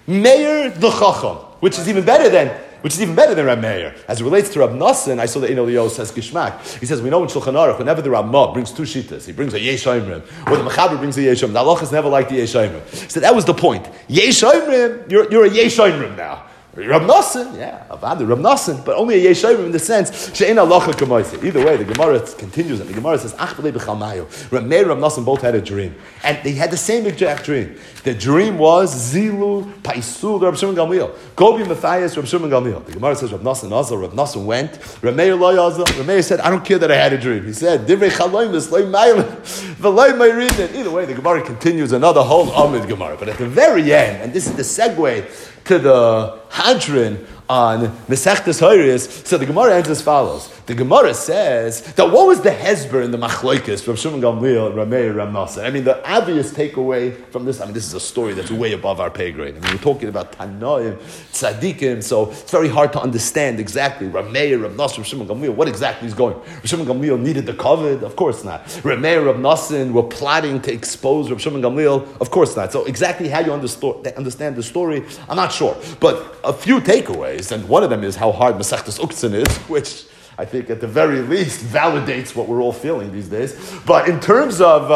Meir the Chacham, which is even better than Rab Meir. As it relates to Rab Nosson, I saw that Leo says Gishmak. He says, we know in Shulchan Aruch, whenever the Ramah brings two shitas, he brings a Yesh Omrim, or the Mechaber brings a Yesh Omrim. The halach is never like the Yesh Omrim. So that was the point. Yesh Omrim, you're a Yesh Omrim now. Rab Nosson, Rab Nosson, but only a Yesh Omrim in the sense, She'en halacha k'maisa. Either way, the Gemara continues, and the Gemara says, Ach b'lei b'chal mayo. Rab Meir and Rab Nosson both had a dream. And they had the same exact dream. The dream was, Zilu, Paisul, Rab Shimon Gamliel. Gobi Matthias, Rab Shimon Gamliel. The Gemara says, Rab Nosson went, Rab Meir lo yazal. Rab Meir said, I don't care that I had a dream. He said, Divrei chaloimus, loy mayim, v'loy mayridin. Either way, the Gemara continues another whole Amid Gemara. But at the very end, and this is the segue to the Hadron on Mesechtes Hoyres, so the Gemara ends as follows. The Gemara says that what was the hesber in the Machlokes from Shimon Gamliel, Rab Meir, Rab Nosson? I mean, the obvious takeaway from this, this is a story that's way above our pay grade. We're talking about Tanoim, Tzadikim, so it's very hard to understand exactly Rab Meir, Rab Nosson, Shimon Gamliel, what exactly is going. Shimon Gamliel needed the covet? Of course not. Rab Meir, Rab Nosson were plotting to expose Rab Shimon Gamliel? Of course not. So exactly how you understand the story, I'm not sure. But a few takeaways, and one of them is how hard Masechtas Uktzin is, which I think at the very least validates what we're all feeling these days. But in terms of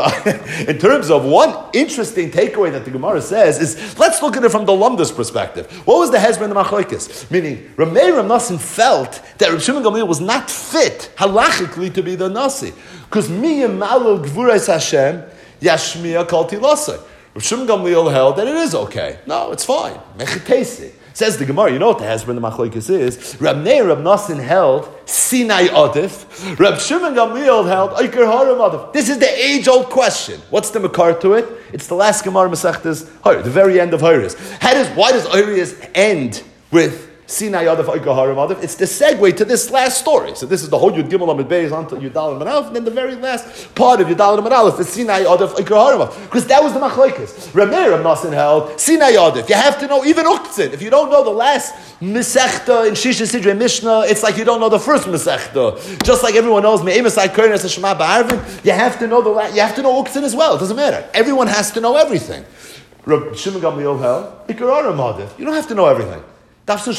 one interesting takeaway that the Gemara says is, let's look at it from the Lumda's perspective. What was the hezbollah in the Machlokes? Meaning, Rab Meir Rab Nosson felt that Rab Shimon Gamliel was not fit halachically to be the Nasi, because miyam malul gvuras Hashem yashmiya kol tilasei. Rab Shimon Gamliel held that it is okay. No, it's fine. Mechetesi. Says the Gemara, you know what the hezbollah in the Machlokes is? Rab Meir Rab Nosson held Sinai Adif. Rab Shimon Gamliel held Eiker Haram Adif. This is the age-old question. What's the makar to it? It's the last Gemara Masechtas Hoyres, the very end of Hoyres. Why does Hoyres end with Sinai Adif, Eiker Haram Adif? It's the segue to this last story. So this is the whole Yud Gimel Amid Beis until Yud Daled Amid Aleph, and then the very last part of Yud Daled Amid Aleph is Sinai Adif, Eiker Haram Adif. Because that was the Machlokes. Rab Meir Rab Nosson held Sinai Adif. You have to know even Uktzin. If you don't know the last Mesechta in Shisha Sidrei Mishnah, it's like you don't know the first Mesechta. Just like everyone knows Me'emasai Koines Shema Ba'arvin, you have to know you have to know Uktzin as well. It doesn't matter. Everyone has to know everything. Rab Shimon Gamliel held Eiker Haram Adif. You don't have to know everything. Eiker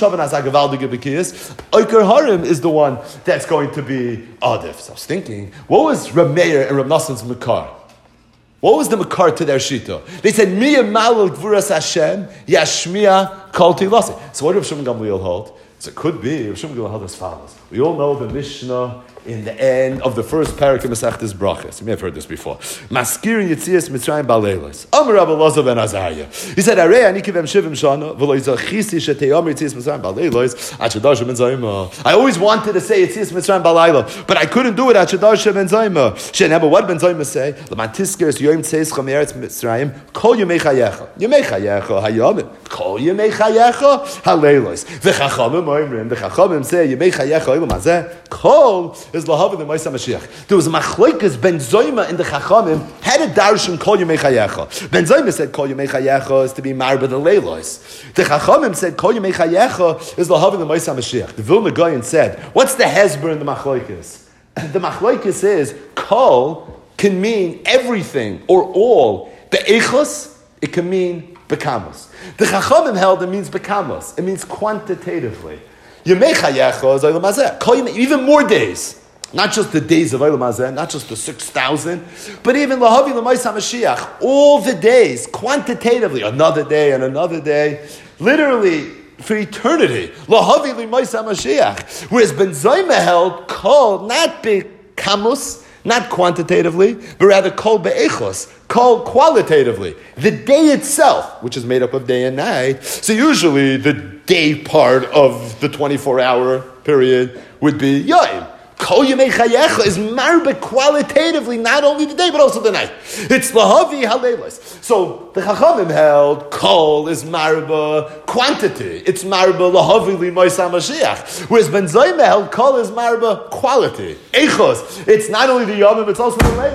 Harim is the one that's going to be Adif. So I was thinking, what was Rab Meir and Rab Nosson's makar? What was the makar to their shita? They said, Miyam malul gvuras Hashem yashmiya kol tilasei. So what did Rab Shimon Gamliel hold? So it could be, Rab Shimon Gamliel held as follows. We all know the Mishnah in the end of the first parak of Masechtas Brachos. You may have heard this before. Maskirin Yitzias Mitzrayim Baleilos. Amar Rabbi Elazar ben Azariah. He said, Arei ani kivem shivim shana v'lo yizachisi shetei Yitzias Mitzrayim Baleilos at Shadash ben Zayma. I always wanted to say Yitzias Mitzrayim Baleilos, but I couldn't do it at Shadash ben Zayma. Shenever, what ben Zayma say? L'mantiskers yoyim tzeischa me'eretz Mitzrayim kol yemei chayecha. Yemei chayecha hayamim. Kol yemei chayecha haleilos. V'chachamim oimrim. The chachamim say yemei chayecha oimrim hazeh. Kol is lahav the Ma'aseh Mashiach. There was a machlokes Ben Zoyma in the Chachamim had a darshan Kol Yemei Chayecha. Ben Zoyma said Kol Yemei Chayecha is to be marba the leilos. The Chachamim said Kol Yemei Chayecha is lahav the Ma'aseh Mashiach. The Vilna Gaon said, what's the hezber in the machlokes? The machlokes is Kol can mean everything or all. Be'echos it can mean bekamos. The Chachamim held it means bekamos. It means quantitatively. Yemei Chayecha is Olam Hazeh. Even more days. Not just the days of Olam Hazeh, not just the 6,000, but even Lahavi L'Mais HaMashiach, all the days, quantitatively, another day and another day, literally for eternity. Lahavi L'Mais HaMashiach. Whereas Ben Zoyma held Kol, not Bekamus, not quantitatively, but rather Kol Be'echos, Kol qualitatively. The day itself, which is made up of day and night, so usually the day part of the 24-hour period would be Yom. Kol Yemei Chayecha is marba qualitatively, not only the day, but also the night. It's Lahavi Haleilos. So the Chachamim held Kol is marba quantity. It's marba Lahavi L'Mais HaMashiach. Whereas Ben Zoyma held Kol is marba quality. Echos. It's not only the Yomim, it's also the Leilos.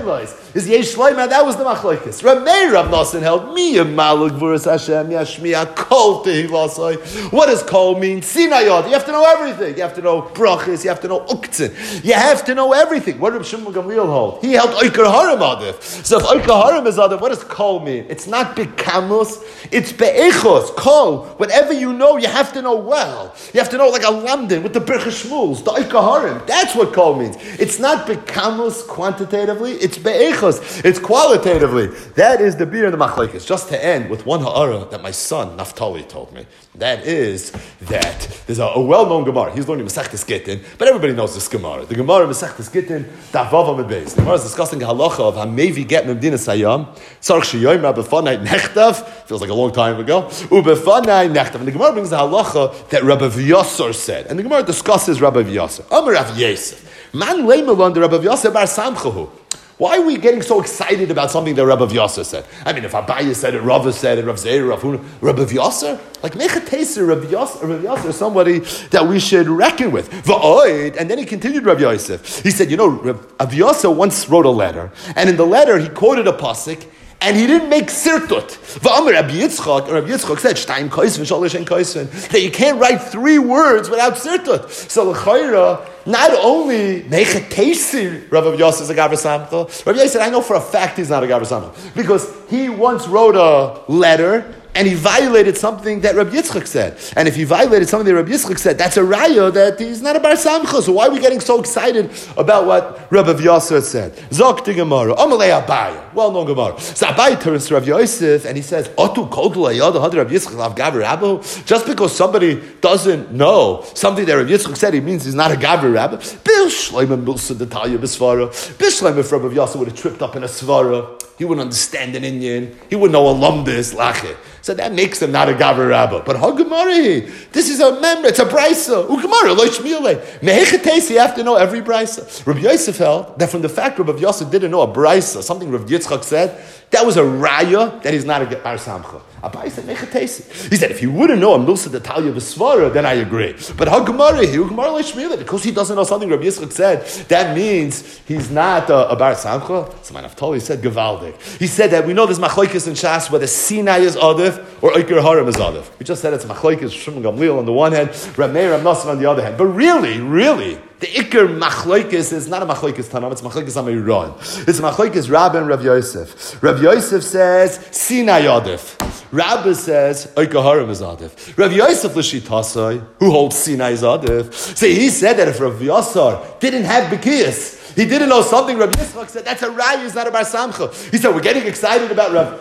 Is Yesh Shleima, that was the machlokes. Rav Meir Rav Nosson held, Mi Maluk V'Uras Hashem, Yashmiya Kol Tehilasai. What does Kol mean? Sinayod. You have to know everything. You have to know brachis, you have to know uktzin. You have to know everything. What did Reb Shimon Gamliel hold? He held Oikar Harim Adif. So if Oikar Harim is Adif, what does Kol mean? It's not Bekamus, it's Be'echos. Kol, whatever you know, you have to know well. You have to know like a Lamdin with the Birchah Shmuels, the Oikar Harim. That's what Kol means. It's not Bekamus quantitatively, it's Be'echos. It's qualitatively. That is the beer and the machlekes. Just to end with one ha'ara that my son Naftali told me. That is that there's a well-known Gemara. He's learning Masechtas Gittin, but everybody knows this Gemara. The Gemara Masechtas Gittin, Davav Amid Beis. The Gemara is discussing halacha of Hamevi Get Memdina Sayam. Sarch Sheyoyim Rabbefanai Nechtav. Feels like a long time ago. Ubefanai Nechtav. And the Gemara brings the halacha that Rabbi Vyasar said. And the Gemara discusses Rabbi Vyasar. Amar Rav Yosef. Man leimelon the Rabbi Vyasar bar Samchahu. Why are we getting so excited about something that Rabbi Vyasar said? I mean, if Abaye said it, Rava said it, Rav Zeir, Rav Huna, Rabbi Vyasar? Like, Mechateser, Rabbi Vyasar is somebody that we should reckon with. V'oid, and then he continued Rabbi Yosef. He said, Rabbi Vyasar once wrote a letter, and in the letter he quoted a pasuk, and he didn't make sirtut. V'amar Rabbi Yitzchak said, Shtayim kaisvin, shalish and kaisvin, that you can't write 3 words without sirtut. So, l'chayra, not only Nechatesi Rabbi Yosef is a Gavar Samcha, Rabbi Yosef said, I know for a fact he's not a Gavar Samcha, because he once wrote a letter and he violated something that Rabbi Yitzchak said. And if he violated something that Rabbi Yitzchak said, that's a raya that he's not a Bar Samcha. So why are we getting so excited about what Rabbi Vyasar said? Zok to Gemara, Amalei Abaye, well-known Gemara. So Abaye turns to Rabbi Yosef and he says, Otu kodul ayad had Rabbi Yitzchak lav Gavar Rabbi. Just because somebody doesn't know something that Rabbi Yitzchak said, he means he's not a Gavar Rabbi. Bishleim and Milsa Detalya B'Svara. Bishleim if Rabbi Vyasar would have tripped up in a Svara, he wouldn't understand an Indian. He wouldn't know a lumbus, lachet. So that makes him not a Gavar Rabba. But Hagamari, this is a member, it's a Brisa. Ugamari, lo shmile. Mehechetes, you have to know every Brisa. Rabbi Yosef held that from the fact Rabbi Yosef didn't know a Brisa, something Rabbi Yitzchak said, that was a raya that he's not a Bar Samcha. Abai said, Mechetes. He said, if you wouldn't know a Milsa Detalya V'Svara, then I agree. But Hagamari, Ugamari lo shmile, because he doesn't know something Rabbi Yitzchak said, that means he's not a Bar Samcha. So my Naftali said, Gevaldik. He said that we know there's machlokes in Shas whether Sinai is Adif or Oikar Harim is Adif. We just said it's machlokes Shimon Gamliel on the one hand, Rav Meir, Rav Nosson on the other hand. But really, the Iker machlokes is not a machlokes Tanam, it's machlokes Amiran. It's machlokes Rabbi and Rav Yosef. Rav Yosef says Sinai Adif. Rabbi says Oikar Harim is Adif. Rav Yosef l'shitasai, who holds Sinai is Adif. So he said that if Rav Yasar didn't have Bekiyas, he didn't know something. Rabbi Yitzchak said, that's a raya, he's not a Bar Samcha. He said, we're getting excited about Rav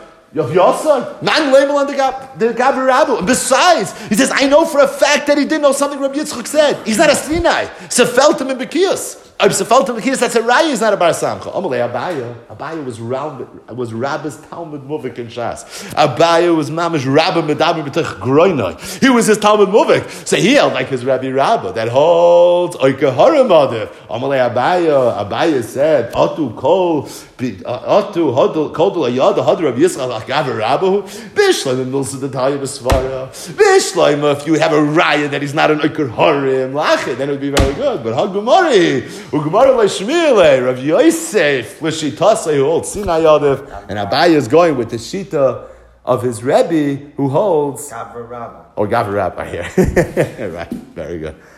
Yasar. Man label on the Gavar Rabbi. Besides, he says, I know for a fact that he didn't know something Rabbi Yitzchak said. He's not a Sinai. Sefeltim and Bekiyas. Sefeltim and Bekiyas, that's a raya, he's not a Bar Samcha. Amalei Abaye. Abaye was Rabbi's Talmud Muvik in Shas. Abaye was Mamish Rabbi Medaber B'tech Groinai. He was his Talmud Muvik. So he held like his Rabbi Rabba that holds Oikar Harim Adif. Amalei Abaye. Abaye said, Atu kol Atu kodul ayada had Rabbi Yitzchak Gavar Rabbi. Bishleim and Milsa Detalya B'Svara. Bishleim if you have a raya that he's not an Oikar Harim lachet, then it would be very good. But Hagamari. Ugemara leishmile, Rav Yosef, l'shitasei who holds Sinai Adif, and Abaye is going with the shita of his Rebbe who holds Gavar Rabba. Gavar Rabba here. Right, very good.